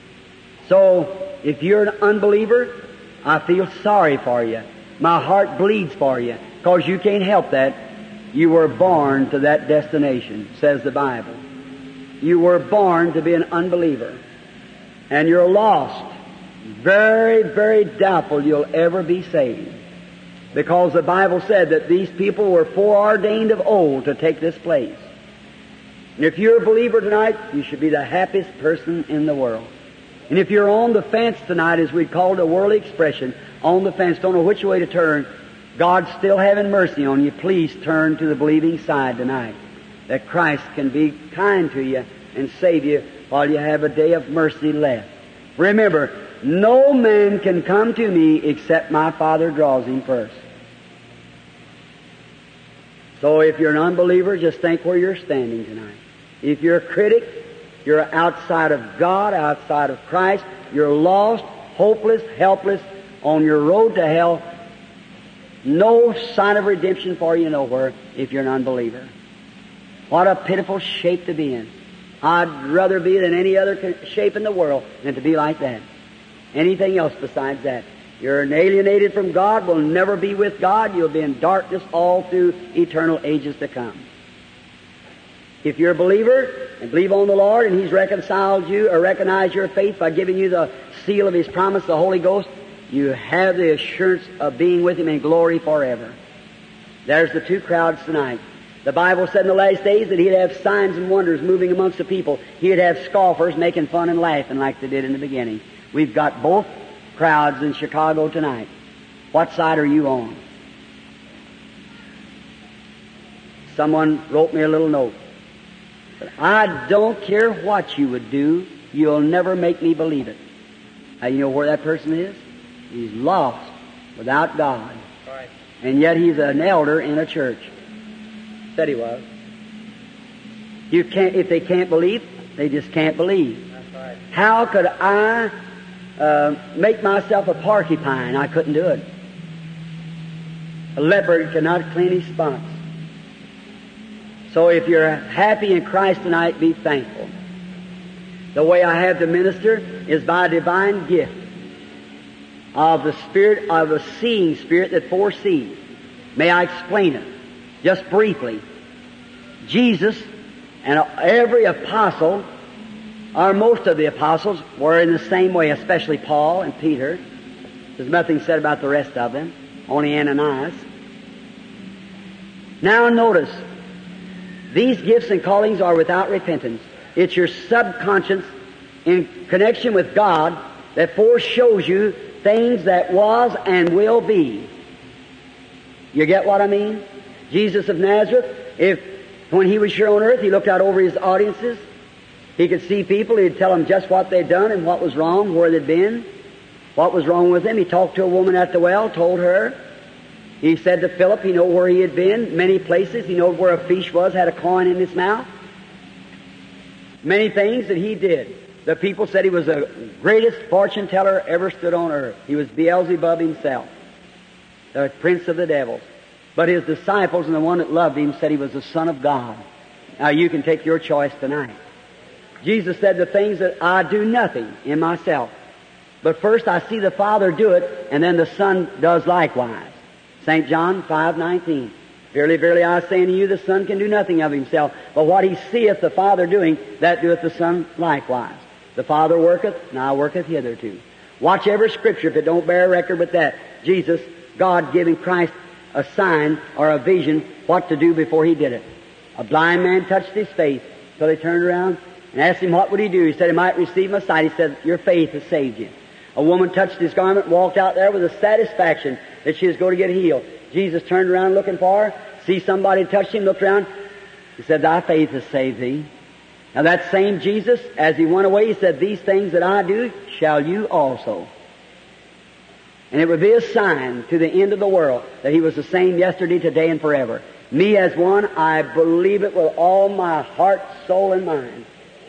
So, if you're an unbeliever, I feel sorry for you. My heart bleeds for you, because you can't help that. You were born to that destination, says the Bible. You were born to be an unbeliever. And you're lost. Very, very doubtful you'll ever be saved. Because the Bible said that these people were foreordained of old to take this place. And if you're a believer tonight, you should be the happiest person in the world. And if you're on the fence tonight, as we call it a worldly expression, on the fence, don't know which way to turn, God's still having mercy on you. Please turn to the believing side tonight, that Christ can be kind to you and save you while you have a day of mercy left. Remember, no man can come to me except my Father draws him first. So if you're an unbeliever, just think where you're standing tonight. If you're a critic, you're outside of God, outside of Christ, you're lost, hopeless, helpless, on your road to hell. No sign of redemption for you nowhere if you're an unbeliever. What a pitiful shape to be in. I'd rather be than any other shape in the world than to be like that. Anything else besides that. You're alienated from God, will never be with God. You'll be in darkness all through eternal ages to come. If you're a believer and believe on the Lord and He's reconciled you or recognized your faith by giving you the seal of His promise, the Holy Ghost, you have the assurance of being with Him in glory forever. There's the two crowds tonight. The Bible said in the last days that He'd have signs and wonders moving amongst the people. He'd have scoffers making fun and laughing like they did in the beginning. We've got both crowds in Chicago tonight. What side are you on? Someone wrote me a little note. But I don't care what you would do, you'll never make me believe it. Now, you know where that person is? He's lost, without God. Right. And yet he's an elder in a church. Said he was. You can't, if they can't believe, they just can't believe. That's right. How could I make myself a porcupine? I couldn't do it. A leopard cannot clean his spots. So if you're happy in Christ tonight, be thankful. The way I have to minister is by a divine gift of the Spirit, of a seeing Spirit that foresees. May I explain it? Just briefly. Jesus and every apostle, or most of the apostles, were in the same way, especially Paul and Peter. There's nothing said about the rest of them, only Ananias. Now notice, these gifts and callings are without repentance. It's your subconscious in connection with God that foreshows you things that was and will be. You get what I mean? Jesus of Nazareth, when He was here on earth, He looked out over His audiences He could see people, he'd tell them just what they'd done and what was wrong, where they'd been, what was wrong with them. He talked to a woman at the well, told her. He said to Philip, he knew where he had been, many places. He knew where a fish was, had a coin in his mouth. Many things that he did. The people said he was the greatest fortune teller ever stood on earth. He was Beelzebub himself, the prince of the devils. But his disciples and the one that loved him said he was the Son of God. Now you can take your choice tonight. Jesus said, the things that I do nothing in myself. But first I see the Father do it, and then the Son does likewise. St. John 5:19. Verily, verily, I say unto you, the Son can do nothing of himself, but what he seeth the Father doing, that doeth the Son likewise. The Father worketh, and I worketh hitherto. Watch every Scripture if it don't bear record with that. Jesus, God giving Christ a sign or a vision what to do before he did it. A blind man touched his face till he turned around and asked him what would he do. He said he might receive my sight. He said, your faith has saved you. A woman touched his garment and walked out there with a satisfaction that she was going to get healed. Jesus turned around looking for her, see somebody touch him, looked around. He said, thy faith has saved thee. Now that same Jesus, as he went away, he said, these things that I do, shall you also. And it would be a sign to the end of the world that he was the same yesterday, today, and forever. Me as one, I believe it with all my heart, soul, and mind.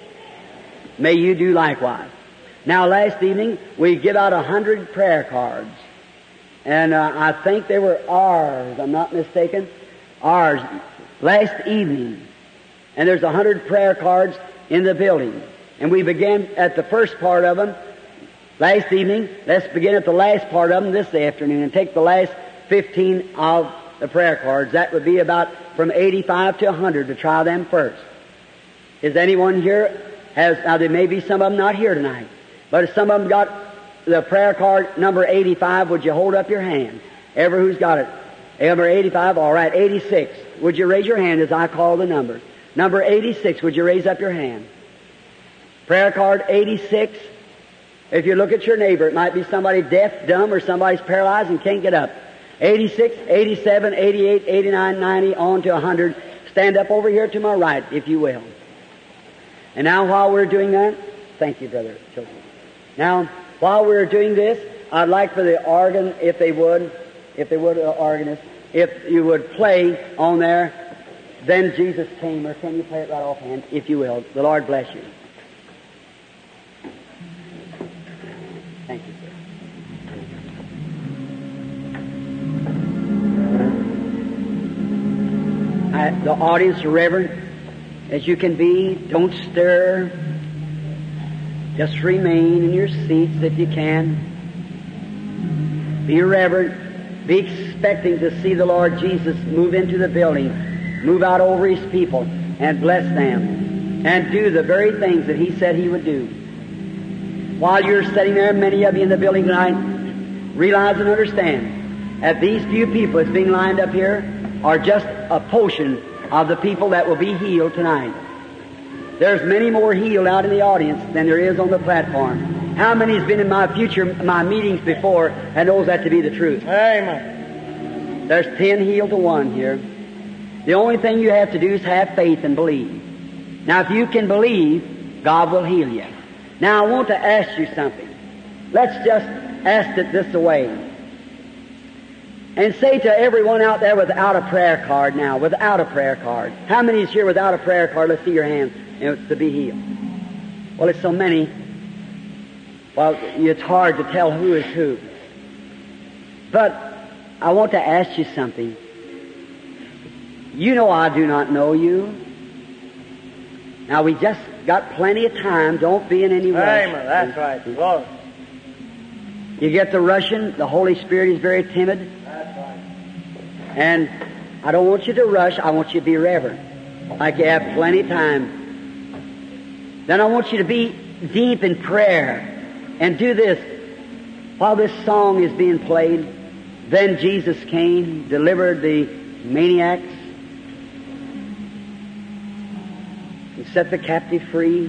May you do likewise. Now last evening, we give out 100 prayer cards. And I think they were ours, I'm not mistaken. Ours, last evening. And there's 100 prayer cards in the building. And we began at the first part of them last evening. Let's begin at the last part of them this afternoon and take the last 15 of the prayer cards. That would be about from 85 to 100 to try them first. Is anyone here now there may be some of them not here tonight, but if some of them got the prayer card number 85, would you hold up your hand? Ever who's got it? Number 85, all right, 86. Would you raise your hand as I call the numbers? Number 86, would you raise up your hand? Prayer card 86. If you look at your neighbor, it might be somebody deaf, dumb, or somebody's paralyzed and can't get up. 86, 87, 88, 89, 90, on to 100. Stand up over here to my right, if you will. And now while we're doing that, thank you, Brother Chilton. Now, while we're doing this, I'd like for the organ, if they would, organist, if you would play on there, Then Jesus Came, or can you play it right offhand, if you will. The Lord bless you. Thank you, sir. The audience, reverent as you can be, don't stir. Just remain in your seats if you can. Be reverent. Be expecting to see the Lord Jesus move into the building, move out over His people, and bless them, and do the very things that He said He would do. While you're sitting there, many of you in the building tonight, realize and understand that these few people that's being lined up here are just a portion of the people that will be healed tonight. There's many more healed out in the audience than there is on the platform. How many has been in my meetings before and knows that to be the truth? Amen. There's 10 healed to 1 here. The only thing you have to do is have faith and believe. Now, if you can believe, God will heal you. Now, I want to ask you something. Let's just ask it this way. And say to everyone out there without a prayer card now, without a prayer card. How many is here without a prayer card? Let's see your hands. It's to be healed. Well, it's so many. Well, it's hard to tell who is who. But I want to ask you something. You know I do not know you. Now, we just got plenty of time. Don't be in any rush. Amen. That's right. Lord. You get the rushing. The Holy Spirit is very timid. That's right. And I don't want you to rush. I want you to be reverent. Like you have plenty of time. Then I want you to be deep in prayer. And do this. While this song is being played, then Jesus came, delivered the maniacs, and set the captive free.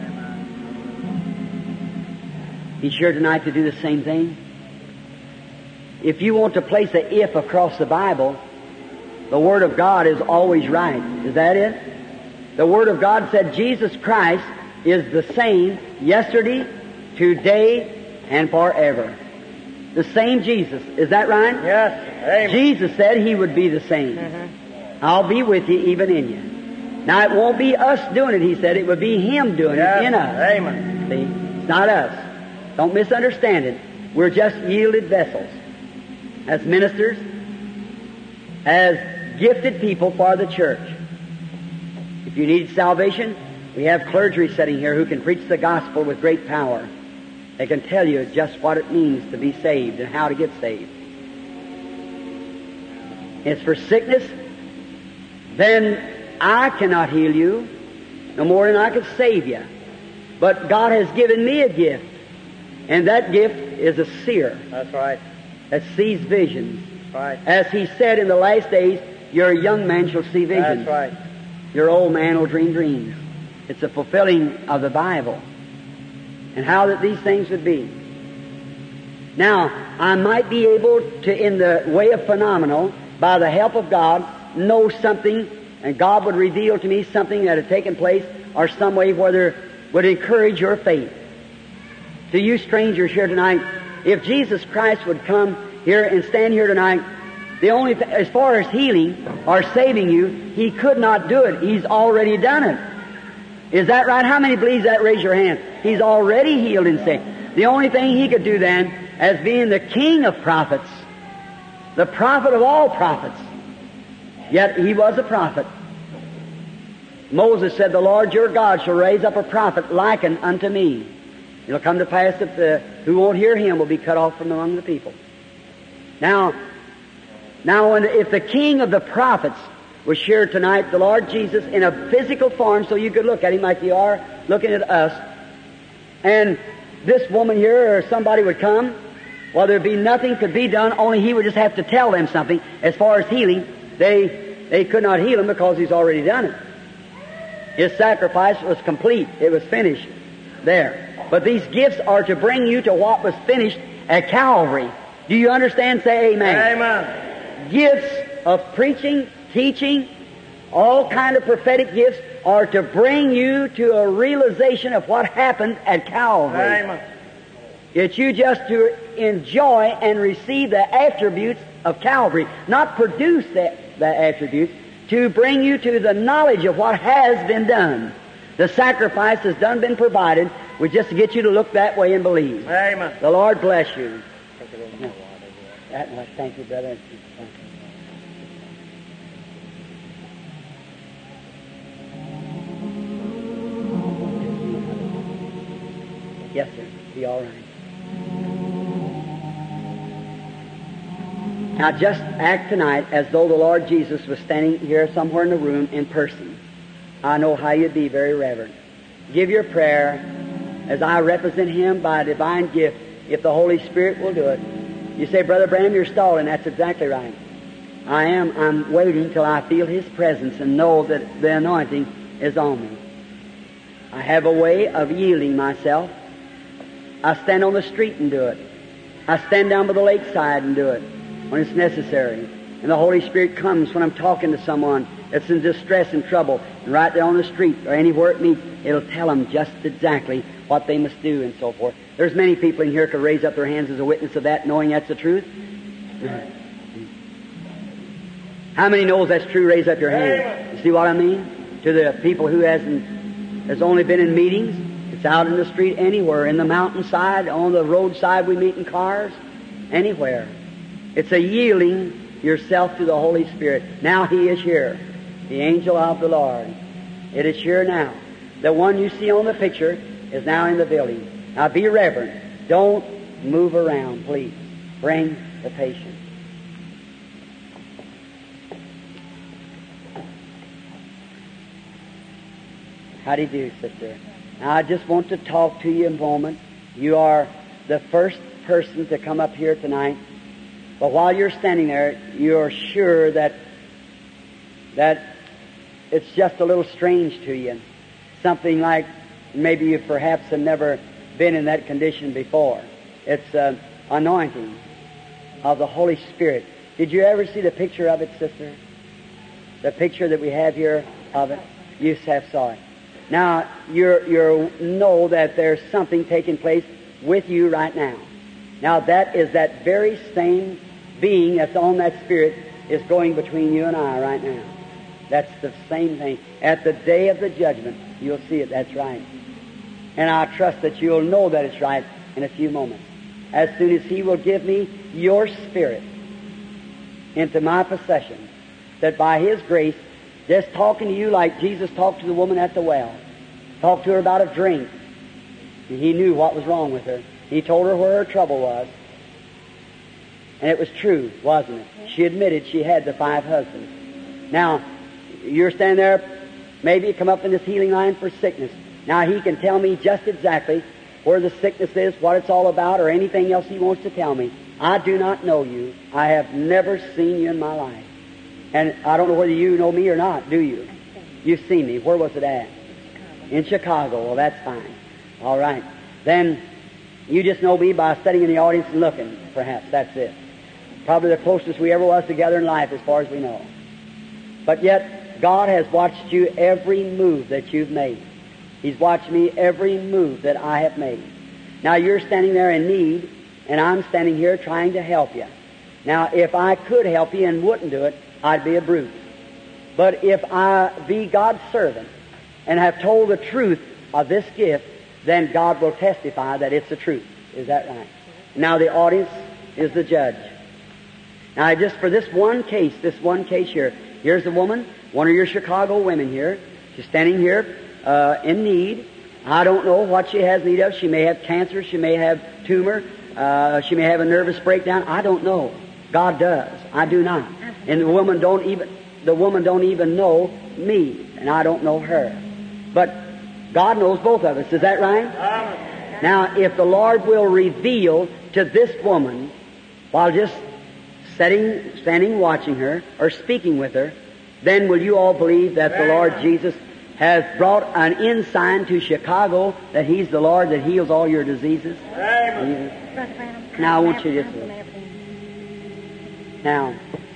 He's here tonight to do the same thing. If you want to place a if across the Bible, the Word of God is always right. Is that it? The Word of God said Jesus Christ is the same yesterday, today, and forever. The same Jesus. Is that right? Yes. Amen. Jesus said He would be the same. I'll be with you even in you. Now it won't be us doing it, He said. It would be Him doing Yes. it in us. Amen. See? It's not us. Don't misunderstand it. We're just yielded vessels. As ministers, as gifted people for the church. If you need salvation, we have clergy sitting here who can preach the gospel with great power. They can tell you just what it means to be saved and how to get saved. It's for sickness, then I cannot heal you no more than I could save you. But God has given me a gift, and that gift is a seer That's right. that sees visions. That's right. As He said in the last days, your young man shall see visions. That's right. Your old man will dream dreams. It's a fulfilling of the Bible and how that these things would be. Now, I might be able to, in the way of phenomenal, by the help of God, know something, and God would reveal to me something that had taken place, or some way whether would encourage your faith. To you strangers here tonight, if Jesus Christ would come here and stand here tonight, the only as far as healing or saving you, He could not do it. He's already done it. Is that right? How many believes that? Raise your hand. He's already healed and saved. The only thing He could do then, as being the King of prophets, the prophet of all prophets, yet He was a prophet. Moses said, the Lord your God shall raise up a prophet likened unto me. It'll come to pass that who won't hear Him will be cut off from among the people. Now, if the King of the prophets was here tonight, the Lord Jesus, in a physical form, so you could look at Him like you are looking at us, and this woman here or somebody would come, well, there'd be nothing could be done, only He would just have to tell them something. As far as healing, they could not heal Him because He's already done it. His sacrifice was complete. It was finished there. But these gifts are to bring you to what was finished at Calvary. Do you understand? Say amen. Amen. Gifts of preaching, teaching, all kind of prophetic gifts are to bring you to a realization of what happened at Calvary. Amen. It's you just to enjoy and receive the attributes of Calvary, not produce the attributes, to bring you to the knowledge of what has been done. The sacrifice has been provided, with just to get you to look that way and believe. Amen. The Lord bless you. Thank you, brother. Yes, sir. Be all right. Now just act tonight as though the Lord Jesus was standing here somewhere in the room in person. I know how you'd be very reverent. Give your prayer as I represent Him by a divine gift, if the Holy Spirit will do it. You say, Brother Branham, you're stalling. That's exactly right. I am. I'm waiting till I feel His presence and know that the anointing is on me. I have a way of yielding myself. I stand on the street and do it. I stand down by the lakeside and do it when it's necessary. And the Holy Spirit comes when I'm talking to someone that's in distress and trouble, and right there on the street or anywhere it meets, it'll tell them just exactly what they must do and so forth. There's many people in here could raise up their hands as a witness of that, knowing that's the truth. How many knows that's true? Raise up your hand. You see what I mean? To the people who has only been in meetings, it's out in the street anywhere, in the mountainside, on the roadside we meet in cars, anywhere. It's a yielding yourself to the Holy Spirit. Now He is here, the angel of the Lord. It is here now. The one you see on the picture is now in the building. Now be reverent. Don't move around, please. Bring the patient. How do you do, sister? Now I just want to talk to you a moment. You are the first person to come up here tonight. But while you're standing there, you're sure that it's just a little strange to you. Something like maybe you perhaps have never been in that condition before. It's anointing of the Holy Spirit. Did you ever see the picture of it, sister? The picture that we have here of it? You have saw it. Now, you know that there's something taking place with you right now. Now, that is that very same being that's on that spirit is going between you and I right now. That's the same thing. At the day of the judgment, you'll see it. That's right. And I trust that you'll know that it's right in a few moments. As soon as He will give me your spirit into my possession, that by His grace, just talking to you like Jesus talked to the woman at the well, talked to her about a drink, and He knew what was wrong with her. He told her where her trouble was. And it was true, wasn't it? She admitted she had the 5 husbands. Now, you're standing there, maybe you come up in this healing line for sickness. Now, He can tell me just exactly where the sickness is, what it's all about, or anything else He wants to tell me. I do not know you. I have never seen you in my life. And I don't know whether you know me or not, do you? You've seen me. Where was it at? In Chicago. Well, that's fine. All right. Then you just know me by sitting in the audience and looking, perhaps. That's it. Probably the closest we ever was together in life as far as we know. But yet, God has watched you every move that you've made. He's watched me every move that I have made. Now, you're standing there in need, and I'm standing here trying to help you. Now, if I could help you and wouldn't do it, I'd be a brute. But if I be God's servant and have told the truth of this gift, then God will testify that it's the truth. Is that right? Now, the audience is the judge. Now, just for this one case here, here's a woman, one of your Chicago women here. She's standing here in need. I don't know what she has need of. She may have cancer. She may have tumor. She may have a nervous breakdown. I don't know. God does. I do not. And the woman don't even know me, and I don't know her. But God knows both of us. Is that right? Now, if the Lord will reveal to this woman, while just standing watching her, or speaking with her, then will you all believe that the Lord Jesus has brought an ensign to Chicago that He's the Lord that heals all your diseases? Now, I want you to now,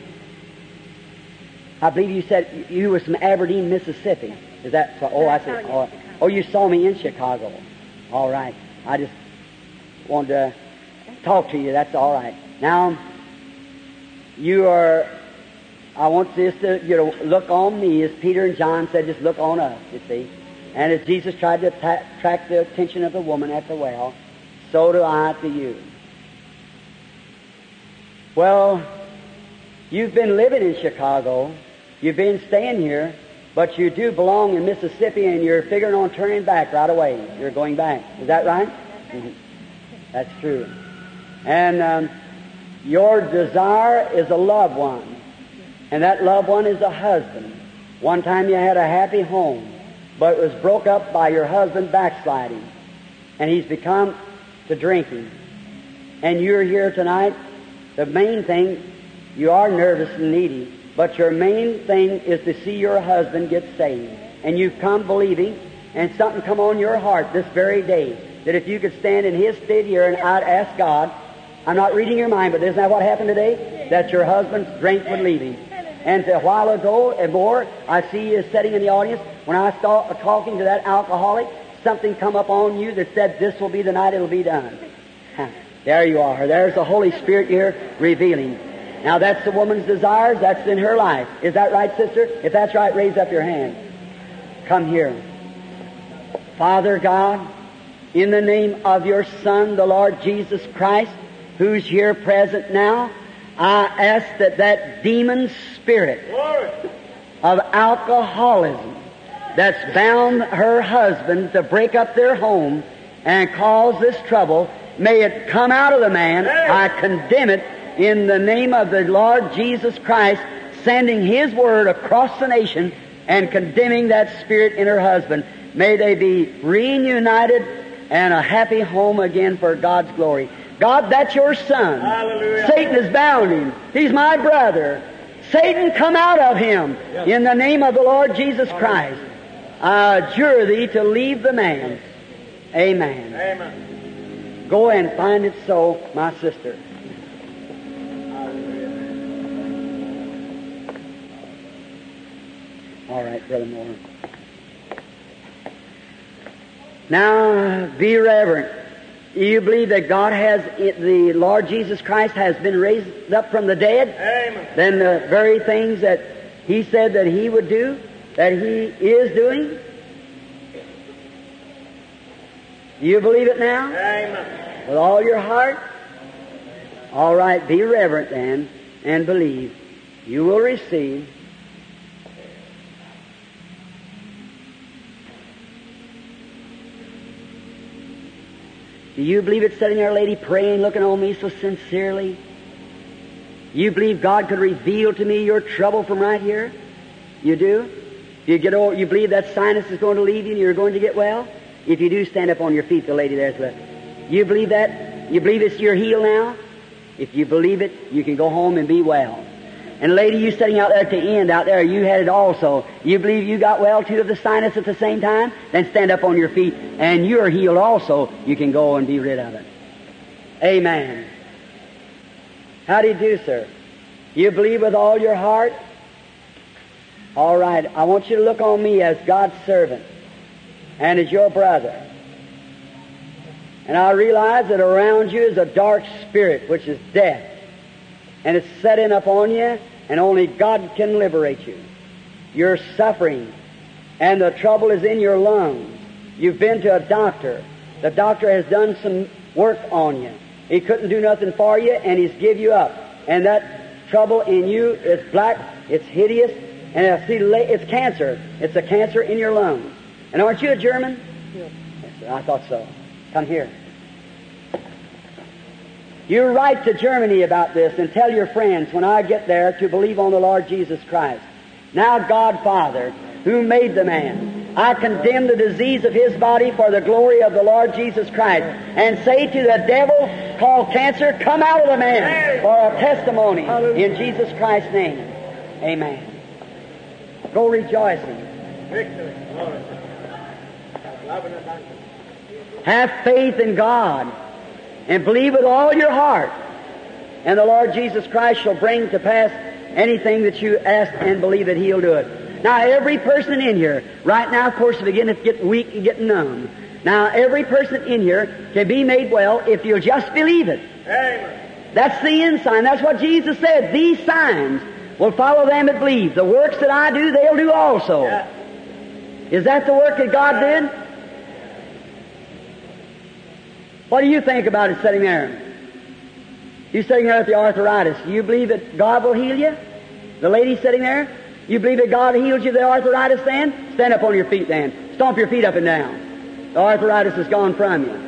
I believe you said you were from Aberdeen, Mississippi. Is that so? Oh, I said, oh, you saw me in Chicago. All right. I just wanted to talk to you. That's all right. Now, I want this to, look on me, as Peter and John said, just look on us, you see. And as Jesus tried to attract the attention of the woman at the well, so do I to you. Well, you've been living in Chicago, you've been staying here, but you do belong in Mississippi, and you're figuring on turning back right away. You're going back. Is that right? Mm-hmm. That's true. And your desire is a loved one, and that loved one is a husband. One time you had a happy home, but it was broke up by your husband backsliding, and he's become to drinking. And you're here tonight. The main thing, you are nervous and needy, but your main thing is to see your husband get saved. And you've come believing, and something come on your heart this very day, that if you could stand in His stead here and I'd ask God, I'm not reading your mind, but isn't that what happened today? That your husband's drink would leave him. And a while ago and more, I see you sitting in the audience, when I started talking to that alcoholic, something come up on you that said, this will be the night it'll be done. There you are. There's the Holy Spirit here revealing. Now that's the woman's desires. That's in her life. Is that right, sister? If that's right, raise up your hand. Come here. Father God, in the name of your Son, the Lord Jesus Christ, who's here present now, I ask that demon spirit of alcoholism that's bound her husband to break up their home and cause this trouble, may it come out of the man. I condemn it in the name of the Lord Jesus Christ, sending His word across the nation and condemning that spirit in her husband. May they be reunited and a happy home again for God's glory. God, that's your son. Hallelujah. Satan has bound him. He's my brother. Satan, come out of him in the name of the Lord Jesus Christ. I adjure thee to leave the man. Amen. Amen. Go and find it so, my sister. All right, Brother Moore. Now, be reverent. You believe that God has, the Lord Jesus Christ has been raised up from the dead? Amen. Then the very things that He said that He would do, that He is doing? Do you believe it now? Amen. With all your heart? All right, be reverent then, and believe. You will receive. Do you believe it, sitting there, lady, praying, looking on me so sincerely? You believe God could reveal to me your trouble from right here? You do? You get over, you believe that sinus is going to leave you and you're going to get well? If you do, stand up on your feet, the lady there's left. You believe that? You believe it's you're healed now? If you believe it, you can go home and be well. And lady, you sitting out there at the end, out there, you had it also. You believe you got well too of the sinus at the same time? Then stand up on your feet and you're healed also. You can go and be rid of it. Amen. How do you do, sir? You believe with all your heart? All right, I want you to look on me as God's servant and as your brother. And I realize that around you is a dark spirit, which is death. And it's setting up on you, and only God can liberate you. You're suffering, and the trouble is in your lungs. You've been to a doctor. The doctor has done some work on you. He couldn't do nothing for you, and he's give you up. And that trouble in you is black, it's hideous, and I see it's cancer. It's a cancer in your lungs. And aren't you a German? Yes, sir, I thought so. Come here. You write to Germany about this and tell your friends when I get there to believe on the Lord Jesus Christ. Now, God Father, who made the man, I condemn the disease of his body for the glory of the Lord Jesus Christ, and say to the devil called cancer, come out of the man for a testimony in Jesus Christ's name. Amen. Go rejoicing. Victory. Glory. Have faith in God and believe with all your heart, and the Lord Jesus Christ shall bring to pass anything that you ask and believe that He'll do it. Now, every person in here, right now, of course, beginning to get weak and get numb. Now, every person in here can be made well if you'll just believe it. Amen. That's the end sign. That's what Jesus said. These signs will follow them that believe. The works that I do, they'll do also. Yeah. Is that the work that God did? What do you think about it sitting there? You sitting there with the arthritis. Do you believe that God will heal you? The lady sitting there? You believe that God healed you of the arthritis then? Stand up on your feet then. Stomp your feet up and down. The arthritis is gone from you.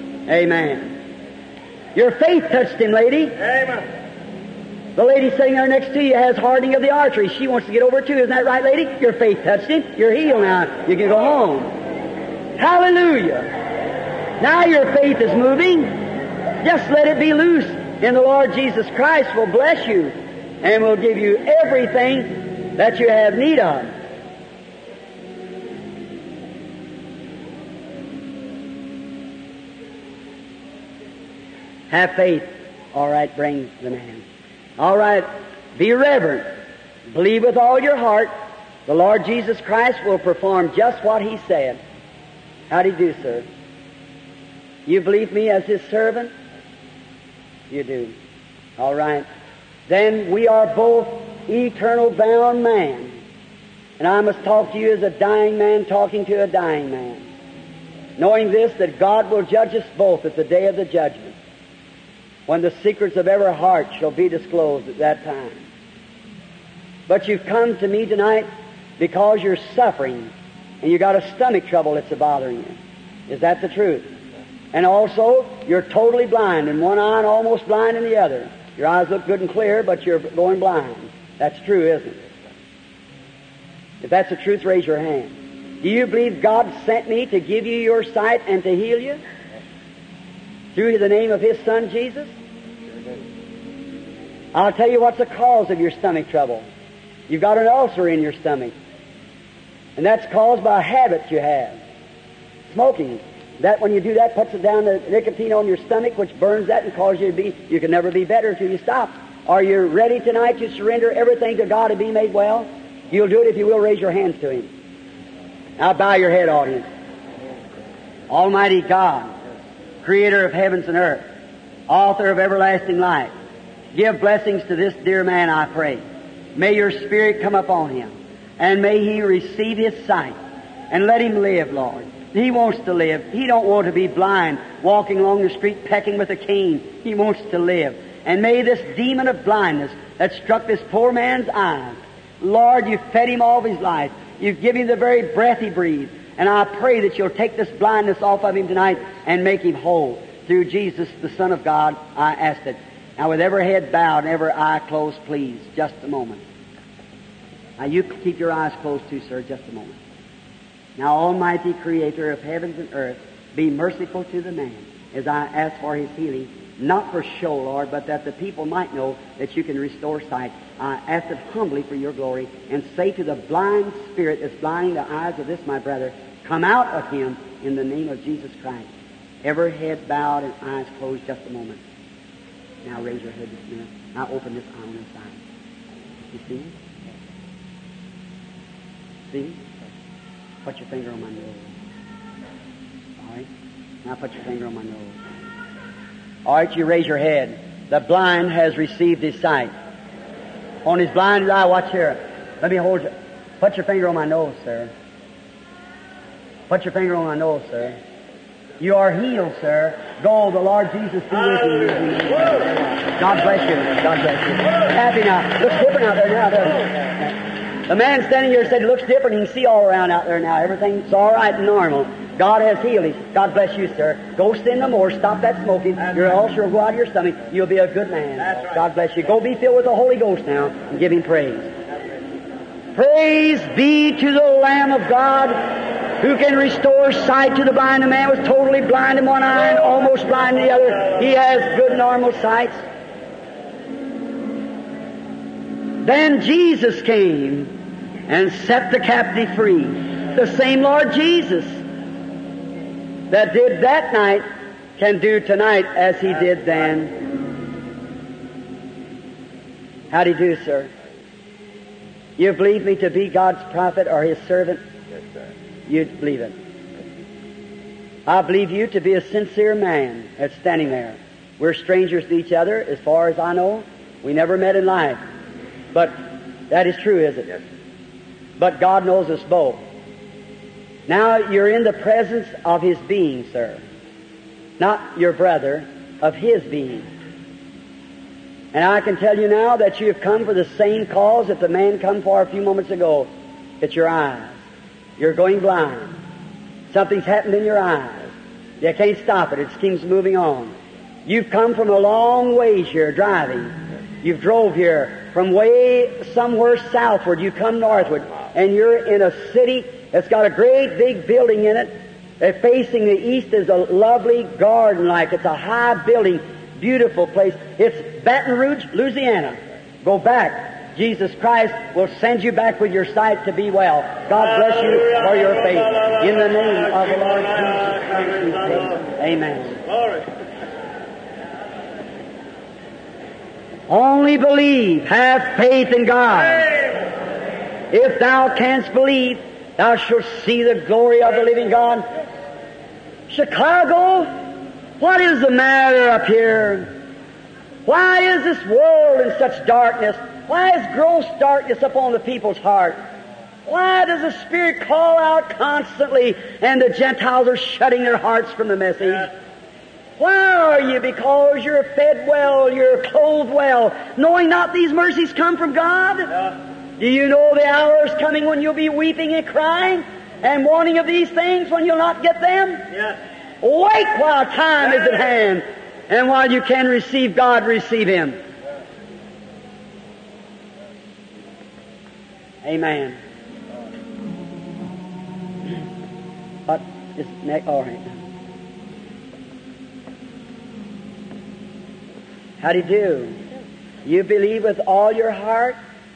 Amen. Your faith touched him, lady. Amen. The lady sitting there next to you has hardening of the arteries. She wants to get over it too. Isn't that right, lady? Your faith touched him. You're healed now. You can go home. Hallelujah. Now your faith is moving. Just let it be loose. And the Lord Jesus Christ will bless you and will give you everything that you have need of. Have faith. All right, bring the man. All right, be reverent. Believe with all your heart. The Lord Jesus Christ will perform just what He said. How do you do, sir? You believe me as His servant? You do. All right. Then we are both eternal bound man. And I must talk to you as a dying man talking to a dying man. Knowing this, that God will judge us both at the day of the judgment, when the secrets of every heart shall be disclosed at that time. But you've come to me tonight because you're suffering and you got a stomach trouble that's bothering you. Is that the truth? And also, you're totally blind in one eye and almost blind in the other. Your eyes look good and clear, but you're going blind. That's true, isn't it? If that's the truth, raise your hand. Do you believe God sent me to give you your sight and to heal you? Through the name of His Son, Jesus? I'll tell you what's the cause of your stomach trouble. You've got an ulcer in your stomach. And that's caused by a habit you have. Smoking. That, when you do that, puts it down the nicotine on your stomach, which burns that and causes you to be, you can never be better until you stop. Are you ready tonight to surrender everything to God and be made well? You'll do it if you will raise your hands to Him. Now bow your head, audience. Almighty God, Creator of heavens and earth, Author of everlasting life, give blessings to this dear man, I pray. May your Spirit come upon him, and may he receive his sight, and let him live, Lord. He wants to live. He don't want to be blind, walking along the street pecking with a cane. He wants to live. And may this demon of blindness that struck this poor man's eyes, Lord, you fed him all of his life. You've given him the very breath he breathed. And I pray that you'll take this blindness off of him tonight and make him whole. Through Jesus, the Son of God, I ask it. Now with every head bowed and every eye closed, please, just a moment. Now you keep your eyes closed too, sir, just a moment. Now, Almighty Creator of heavens and earth, be merciful to the man as I ask for his healing, not for show, Lord, but that the people might know that you can restore sight. I ask it humbly for your glory, and say to the blind spirit that's blinding the eyes of this, my brother, come out of him in the name of Jesus Christ. Every head bowed and eyes closed, just a moment. Now raise your head this minute. Now open this eye on this side. You see? See? Put your finger on my nose. All right? Now put your finger on my nose. All right, you raise your head. The blind has received his sight. On his blind eye, watch here. Let me hold you. Put your finger on my nose, sir. Put your finger on my nose, sir. You are healed, sir. Go, the Lord Jesus be with you. God bless you. God bless you. Happy now. Looks different out there now, doesn't it? The man standing here said it looks different. He can see all around out there now. Everything's all right and normal. God has healed him. God bless you, sir. Go sin no more. Stop that smoking. Your ulcer will go out of your stomach. You'll be a good man. Right. God bless you. Go be filled with the Holy Ghost now and give him praise. Praise be to the Lamb of God who can restore sight to the blind. The man was totally blind in one eye and almost blind in the other. He has good normal sight. Then Jesus came and set the captive free. The same Lord Jesus that did that night can do tonight as he did then. How'd he do, sir? You believe me to be God's prophet or his servant? Yes, sir. You believe it. I believe you to be a sincere man that's standing there. We're strangers to each other, as far as I know. We never met in life. But that is true, is it? Yes. But God knows us both. Now you're in the presence of his being, sir. Not your brother, of his being. And I can tell you now that you have come for the same cause that the man come for a few moments ago. It's your eyes. You're going blind. Something's happened in your eyes. You can't stop it. It keeps moving on. You've come from a long ways here driving. You've drove here from way somewhere southward. You come northward. And you're in a city that's got a great big building in it. Facing the east is a lovely garden like. It's a high building. Beautiful place. It's Baton Rouge, Louisiana. Go back. Jesus Christ will send you back with your sight to be well. God bless you for your faith. In the name of the Lord Jesus Christ, we pray. Amen. Only believe. Have faith in God. If thou canst believe, thou shalt see the glory of the living God. Chicago, what is the matter up here? Why is this world in such darkness? Why is gross darkness upon the people's heart? Why does the Spirit call out constantly and the Gentiles are shutting their hearts from the message? Why are you? Because you're fed well, you're clothed well, knowing not these mercies come from God? Do you know the hour is coming when you'll be weeping and crying and wanting of these things when you'll not get them? Wait while time is at hand, and while you can receive God, receive Him. Amen. What is next? All right. How do you do? You believe with all your heart?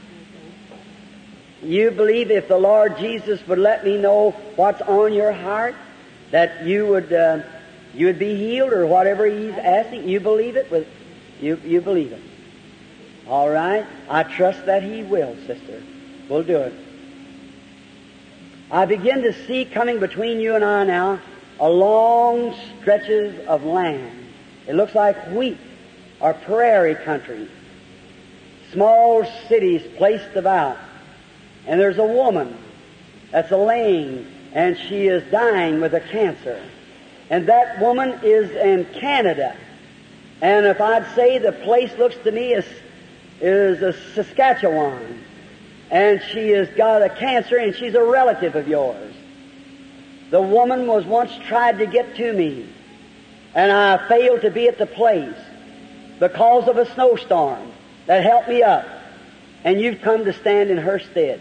You believe if the Lord Jesus would let me know what's on your heart, that you would be healed or whatever He's asking? You believe it? You believe it. All right. I trust that He will, sister. We'll do it. I begin to see coming between you and I now long stretches of land. It looks like wheat or prairie country. Small cities placed about. And there's a woman that's laying, and she is dying with a cancer. And that woman is in Canada. And if I'd say the place looks to me is a Saskatchewan. And she has got a cancer, and she's a relative of yours. The woman was once tried to get to me, and I failed to be at the place because of a snowstorm that helped me up. And you've come to stand in her stead.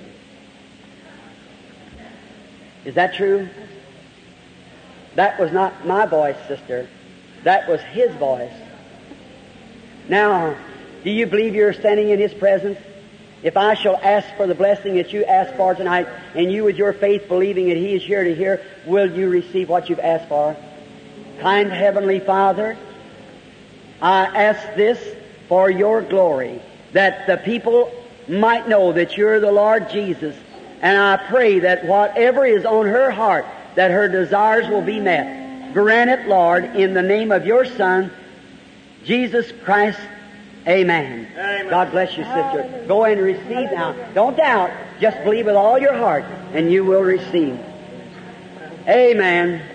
Is that true? That was not my voice, sister. That was His voice. Now, do you believe you're standing in His presence? If I shall ask for the blessing that you asked for tonight, and you with your faith believing that He is here to hear, will you receive what you've asked for? Kind Heavenly Father, I ask this for your glory, that the people might know that you're the Lord Jesus. And I pray that whatever is on her heart, that her desires will be met. Grant it, Lord, in the name of your Son, Jesus Christ. Amen. Amen. God bless you, sister. Go and receive now. Don't doubt. Just believe with all your heart, and you will receive. Amen.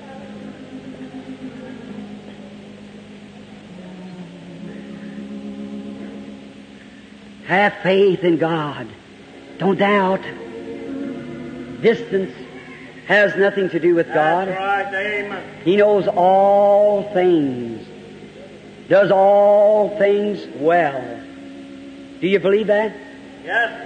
Have faith in God. Don't doubt. Distance has nothing to do with God. That's right. Amen. He knows all things. Does all things well. Do you believe that? Yes.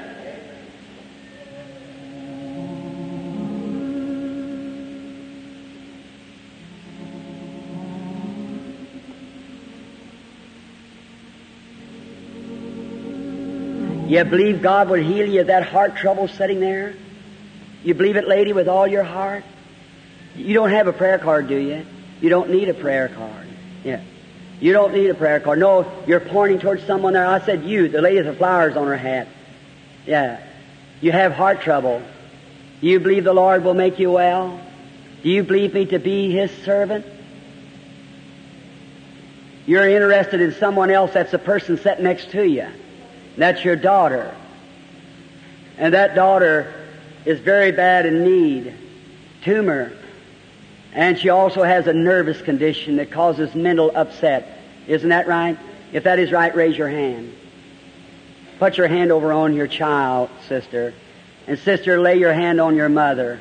You believe God would heal you of that heart trouble sitting there? You believe it, lady, with all your heart? You don't have a prayer card, do you? You don't need a prayer card. Yeah. You don't need a prayer card. No, you're pointing towards someone there. I said you, the lady with the flowers on her hat. Yeah. You have heart trouble. Do you believe the Lord will make you well? Do you believe me to be His servant? You're interested in someone else. That's the person sitting next to you. That's your daughter. And that daughter is very bad in need. Tumor. And she also has a nervous condition that causes mental upset. Isn't that right? If that is right, raise your hand. Put your hand over on your child, sister. And sister, lay your hand on your mother.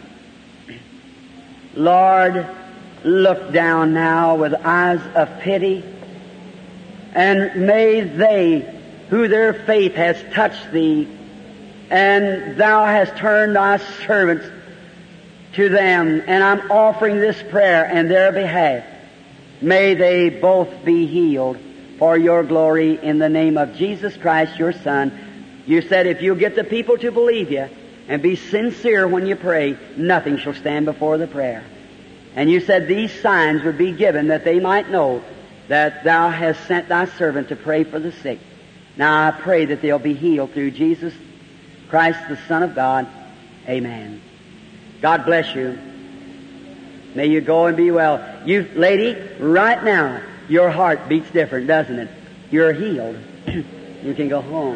Lord, look down now with eyes of pity. And may they, who their faith has touched Thee, and Thou hast turned Thy servants to them, and I'm offering this prayer in their behalf. May they both be healed for your glory in the name of Jesus Christ, your Son. You said if you'll get the people to believe you and be sincere when you pray, nothing shall stand before the prayer. And you said these signs would be given that they might know that Thou hast sent Thy servant to pray for the sick. Now I pray that they'll be healed through Jesus Christ, the Son of God. Amen. God bless you. May you go and be well. You, lady, right now, your heart beats different, doesn't it? You're healed. You can go home.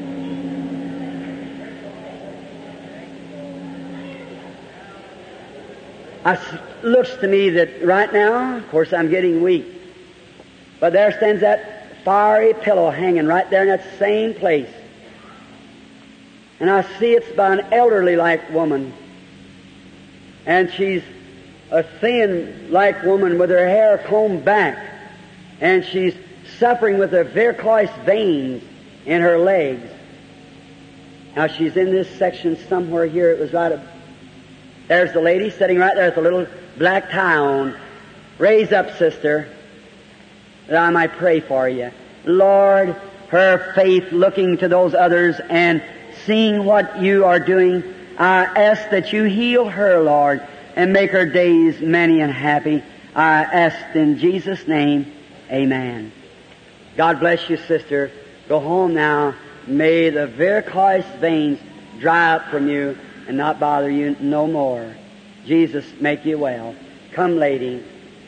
Looks to me that right now, of course I'm getting weak, but there stands that fiery pillow hanging right there in that same place. And I see it's by an elderly-like woman. And she's a thin-like woman with her hair combed back. And she's suffering with the varicose veins in her legs. Now she's in this section somewhere here. It was right up. There's the lady sitting right there with a little black tie on. Raise up, sister, that I might pray for you. Lord, her faith looking to those others and seeing what you are doing, I ask that you heal her, Lord, and make her days many and happy. I ask in Jesus' name, amen. God bless you, sister. Go home now. May the varicose veins dry up from you and not bother you no more. Jesus make you well. Come, lady.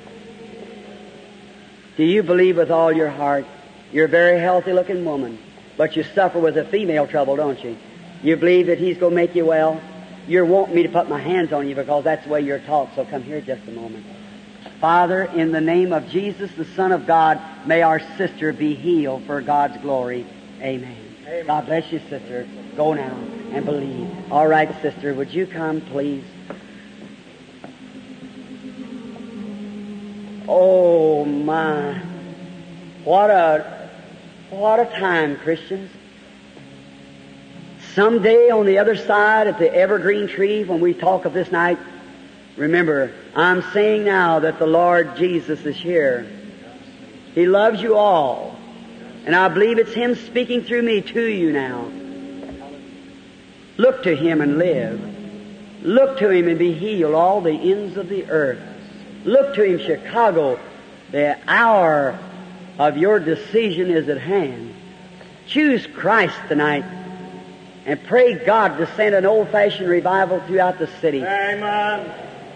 Do you believe with all your heart? You're a very healthy-looking woman, but you suffer with a female trouble, don't you? You believe that He's going to make you well? You're wanting me to put my hands on you because that's the way you're taught, so come here just a moment. Father, in the name of Jesus, the Son of God, may our sister be healed for God's glory. Amen. Amen. God bless you, sister. Go now and believe. All right, sister, would you come, please? Oh, my. What a time, Christians. Someday on the other side at the evergreen tree, when we talk of this night, remember, I'm saying now that the Lord Jesus is here. He loves you all. And I believe it's Him speaking through me to you now. Look to Him and live. Look to Him and be healed, all the ends of the earth. Look to Him, Chicago. The hour of your decision is at hand. Choose Christ tonight and pray God to send an old-fashioned revival throughout the city. Amen.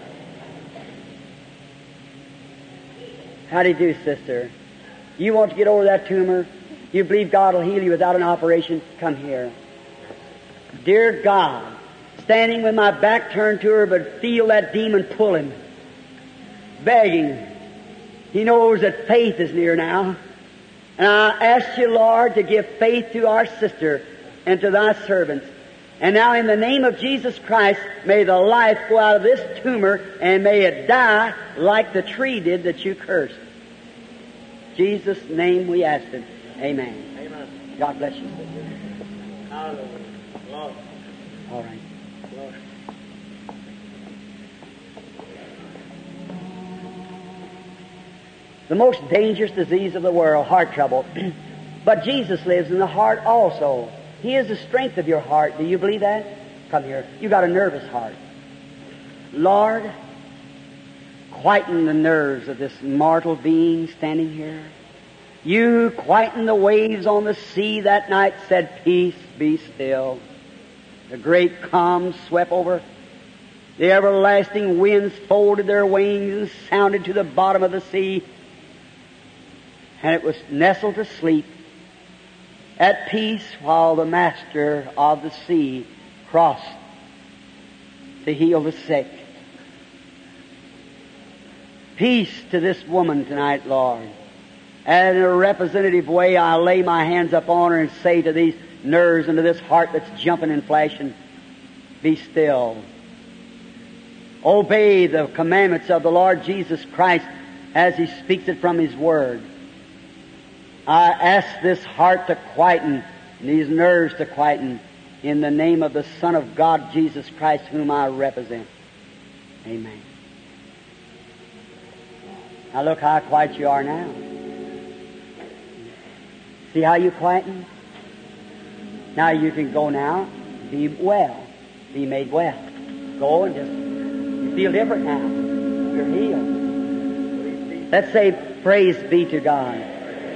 How do you do, sister? You want to get over that tumor? You believe God will heal you without an operation? Come here. Dear God, standing with my back turned to her, but feel that demon pulling, begging. He knows that faith is near now. And I ask you, Lord, to give faith to our sister and to thy servants. And now in the name of Jesus Christ, may the life go out of this tumor and may it die like the tree did that you cursed. In Jesus' name we ask it. Amen. Amen. God bless you, sister. Hallelujah. Glory. All right. Glory. The most dangerous disease of the world, heart trouble. But Jesus lives in the heart also. He is the strength of your heart. Do you believe that? Come here. You got a nervous heart. Lord, quieten the nerves of this mortal being standing here. You quieten the waves on the sea that night, said, peace, be still. The great calm swept over. The everlasting winds folded their wings and sounded to the bottom of the sea. And it was nestled to sleep at peace while the master of the sea crossed to heal the sick. Peace to this woman tonight, Lord. And in a representative way, I lay my hands upon her and say to these nerves and to this heart that's jumping and flashing, be still. Obey the commandments of the Lord Jesus Christ as He speaks it from His Word. I ask this heart to quieten, and these nerves to quieten, in the name of the Son of God, Jesus Christ, whom I represent. Amen. Now look how quiet you are now. See how you quieten? Now you can go now, be well, be made well. Go and just, you feel different now. You're healed. Let's say, praise be to God.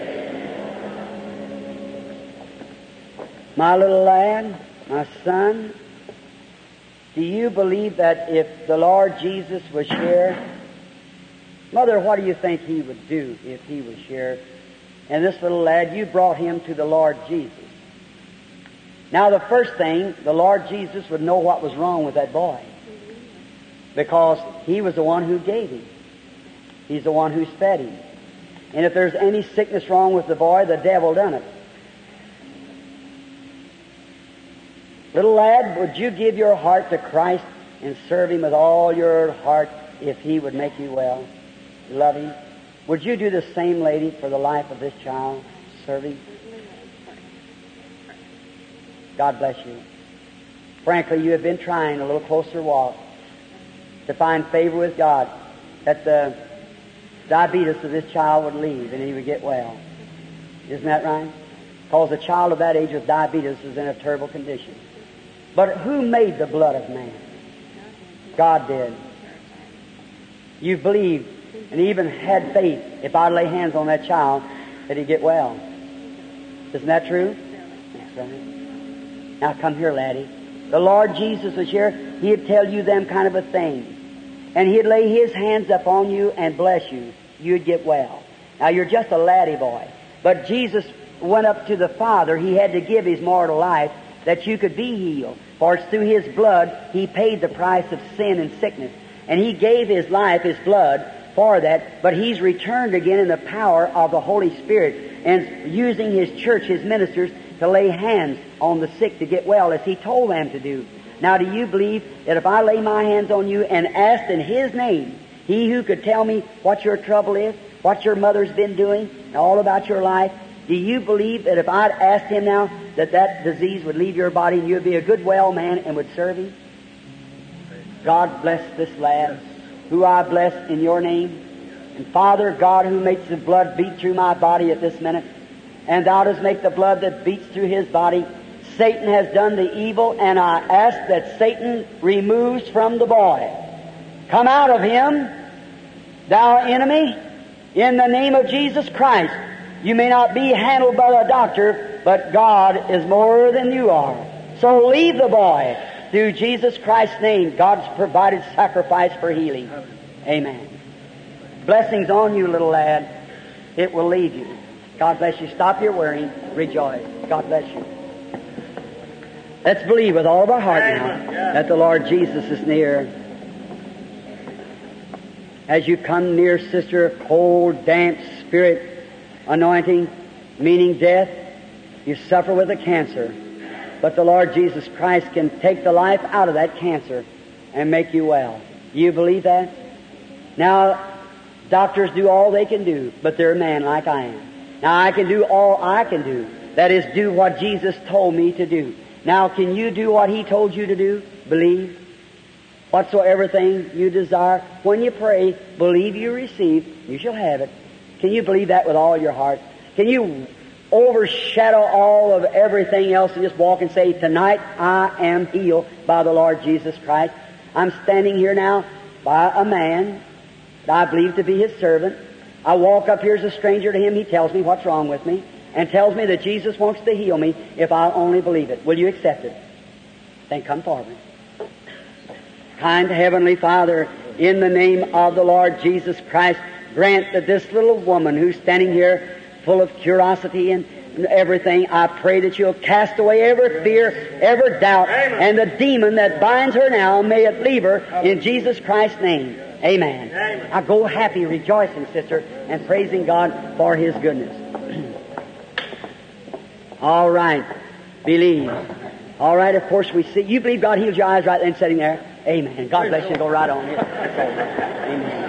My little lad, my son, do you believe that if the Lord Jesus was here, Mother, what do you think He would do if He was here? And this little lad, you brought him to the Lord Jesus. Now the first thing, the Lord Jesus would know what was wrong with that boy. Because He was the one who gave him. He's the one who fed him. And if there's any sickness wrong with the boy, the devil done it. Little lad, would you give your heart to Christ and serve Him with all your heart if He would make you well? Love Him? Would you do the same, lady, for the life of this child? Serve Him? God bless you. Frankly, you have been trying a little closer walk to find favor with God, that the diabetes of this child would leave and he would get well. Isn't that right? Because a child of that age with diabetes is in a terrible condition. But who made the blood of man? God did. You believed and even had faith, if I lay hands on that child, that he'd get well. Isn't that true? That's right. Now come here, laddie. The Lord Jesus was here. He'd tell you them kind of a thing. and He'd lay His hands upon you and bless you, you'd get well. Now you're just a laddie boy. But Jesus went up to the Father. He had to give His mortal life that you could be healed. For it's through His blood He paid the price of sin and sickness. And He gave His life, His blood, for that. But He's returned again in the power of the Holy Spirit and using His church, His ministers, to lay hands on the sick to get well as He told them to do. Now do you believe that if I lay my hands on you and ask in His name, He who could tell me what your trouble is, what your mother's been doing, and all about your life, do you believe that if I'd asked Him now that that disease would leave your body and you'd be a good well man and would serve Him? God bless this lad, who I bless in your name. And Father God, who makes the blood beat through my body at this minute, and Thou dost make the blood that beats through his body. Satan has done the evil, and I ask that Satan removes from the boy. Come out of him, thou enemy, in the name of Jesus Christ. You may not be handled by a doctor, but God is more than you are. So leave the boy. Through Jesus Christ's name, God's provided sacrifice for healing. Amen. Blessings on you, little lad. It will leave you. God bless you. Stop your worrying. Rejoice. God bless you. Let's believe with all of our heart now that the Lord Jesus is near. As you come near, sister, cold, damp spirit anointing, meaning death, you suffer with a cancer. But the Lord Jesus Christ can take the life out of that cancer and make you well. Do you believe that? Now, doctors do all they can do, but they're a man like I am. Now, I can do all I can do. That is, do what Jesus told me to do. Now, can you do what He told you to do? Believe. Whatsoever thing you desire, when you pray, believe you receive, you shall have it. Can you believe that with all your heart? Can you overshadow all of everything else and just walk and say, tonight I am healed by the Lord Jesus Christ? I'm standing here now by a man that I believe to be His servant. I walk up here as a stranger to him. He tells me what's wrong with me and tells me that Jesus wants to heal me if I'll only believe it. Will you accept it? Then come forward. Kind Heavenly Father, in the name of the Lord Jesus Christ, grant that this little woman who's standing here full of curiosity and everything, I pray that you'll cast away every fear, every doubt, and the demon that binds her now, may it leave her in Jesus Christ's name. Amen. I go happy, rejoicing, sister, and praising God for His goodness. All right. Believe. All right, of course we see. You believe God heals your eyes right then sitting there? Amen. God bless you. Go right on here. Amen.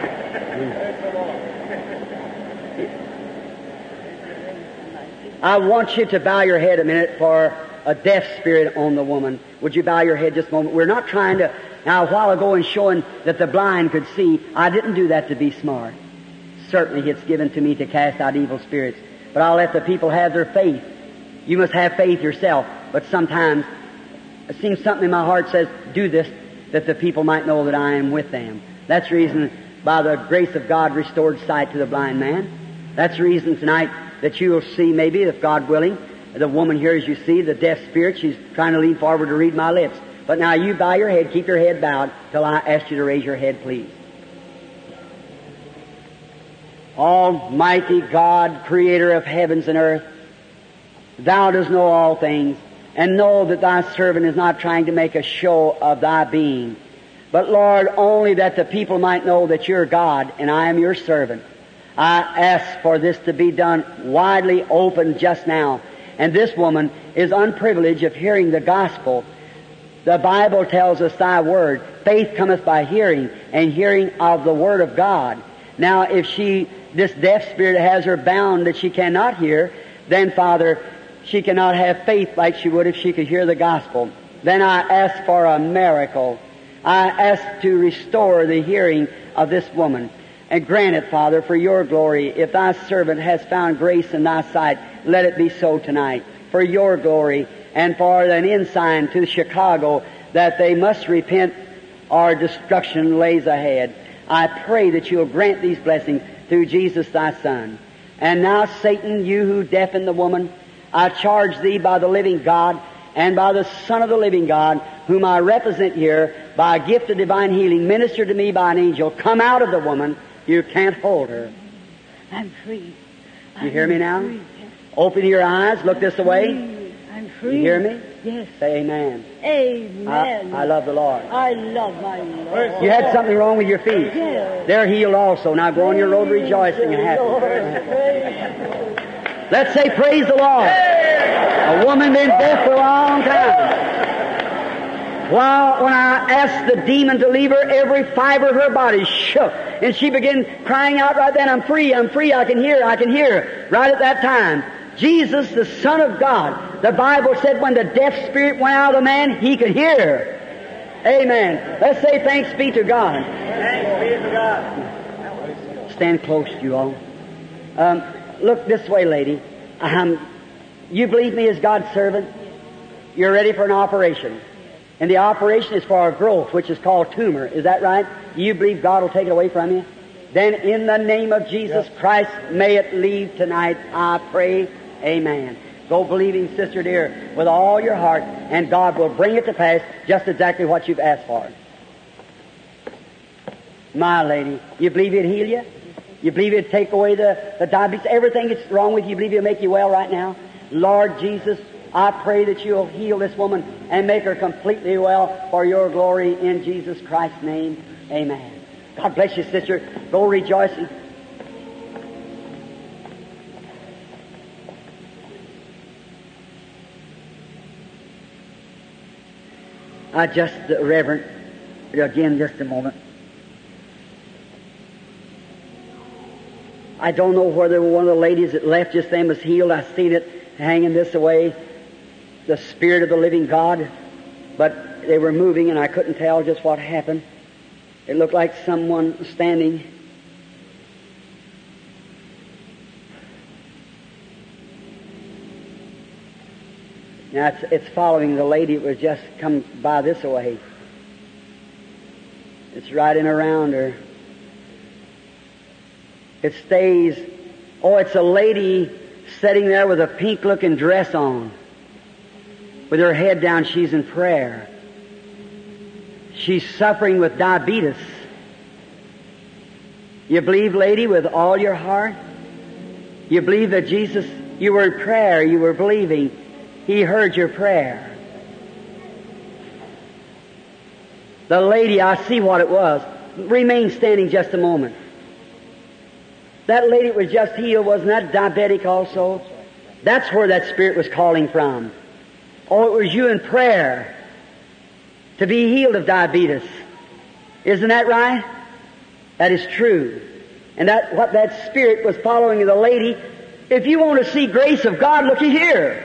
I want you to bow your head a minute for a deaf spirit on the woman. Would you bow your head just a moment? We're not trying to... Now, a while ago in showing that the blind could see, I didn't do that to be smart. Certainly it's given to me to cast out evil spirits. But I'll let the people have their faith. You must have faith yourself. But sometimes it seems something in my heart says, do this, that the people might know that I am with them. That's the reason, by the grace of God, restored sight to the blind man. That's the reason tonight that you will see, maybe, if God willing, the woman here, as you see, the deaf spirit, she's trying to lean forward to read my lips. But now you bow your head, keep your head bowed, till I ask you to raise your head, please. Almighty God, Creator of heavens and earth, Thou dost know all things, and know that Thy servant is not trying to make a show of Thy being. But Lord, only that the people might know that You're God, and I am Your servant. I ask for this to be done widely open just now. And this woman is unprivileged of hearing the gospel. The Bible tells us Thy word, faith cometh by hearing, and hearing of the word of God. Now, if this deaf spirit has her bound that she cannot hear, then, Father, she cannot have faith like she would if she could hear the gospel. Then I ask for a miracle. I ask to restore the hearing of this woman. And grant it, Father, for Your glory. If Thy servant has found grace in Thy sight, let it be so tonight. For Your glory, and for an ensign to Chicago that they must repent or destruction lays ahead. I pray that You'll grant these blessings through Jesus Thy Son. And now, Satan, you who deafened the woman, I charge Thee by the living God and by the Son of the living God, whom I represent here, by a gift of divine healing, ministered to me by an angel, come out of the woman. You can't hold her. I'm free. You hear me now? Free. Open your eyes. Look this way. I'm free. You hear me? Yes. Say amen. Amen. I love the Lord. I love my Lord. You had something wrong with your feet. Yes. They're healed also. Now go on your road rejoicing and happy. Let's say praise the Lord. A woman been deaf for a long time. Well, when I asked the demon to leave her, every fiber of her body shook. And she began crying out right then, I'm free, I'm free, I can hear, I can hear. Right at that time, Jesus, the Son of God, the Bible said when the deaf spirit went out of the man, he could hear. Amen. Let's say thanks be to God. Thanks be to God. Stand close, you all. Look this way, lady. You believe me as God's servant? You're ready for an operation. And the operation is for a growth, which is called tumor. Is that right? Do you believe God will take it away from you? Then in the name of Jesus Christ, may it leave tonight, I pray. Amen. Go believing, sister dear, with all your heart, and God will bring it to pass just exactly what you've asked for. My lady, you believe He'd heal you? You believe He'd take away the diabetes, everything that's wrong with you? You believe He'll make you well right now? Lord Jesus, I pray that You'll heal this woman and make her completely well for Your glory in Jesus Christ's name. Amen. God bless you, sister. Go rejoicing. Reverend, again, just a moment. I don't know whether one of the ladies that left just then was healed. I seen it hanging this away, the Spirit of the living God, but they were moving and I couldn't tell just what happened. It looked like someone standing. Now it's following the lady that was just come by this way. It's riding around her. It stays. Oh, it's a lady sitting there with a pink-looking dress on. With her head down, she's in prayer. She's suffering with diabetes. You believe, lady, with all your heart? You believe that Jesus, you were in prayer, you were believing. He heard your prayer. The lady, I see what it was. Remain standing just a moment. That lady was just healed, wasn't that diabetic also? That's where that spirit was calling from. Oh, it was you in prayer to be healed of diabetes. Isn't that right? That is true. And that what that spirit was following the lady. If you want to see grace of God, looky here.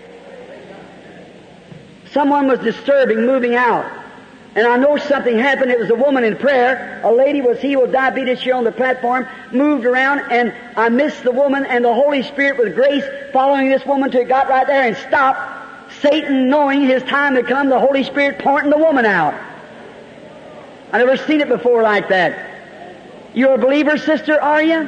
Someone was disturbing, moving out. And I know something happened. It was a woman in prayer. A lady was healed with diabetes here on the platform, moved around, and I missed the woman, and the Holy Spirit with grace following this woman till it got right there and stopped. Satan, knowing his time had come, the Holy Spirit pointing the woman out. I never seen it before like that. You're a believer, sister, are you?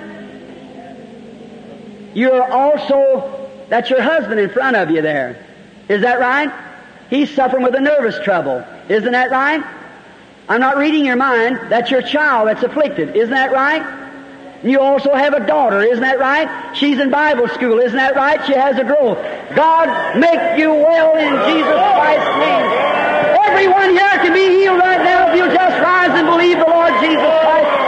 You're also, that's your husband in front of you there. Is that right? He's suffering with a nervous trouble. Isn't that right? I'm not reading your mind. That's your child that's afflicted. Isn't that right? You also have a daughter. Isn't that right? She's in Bible school. Isn't that right? She has a growth. God make you well in Jesus Christ's name. Everyone here can be healed right now if you just rise and believe the Lord Jesus Christ.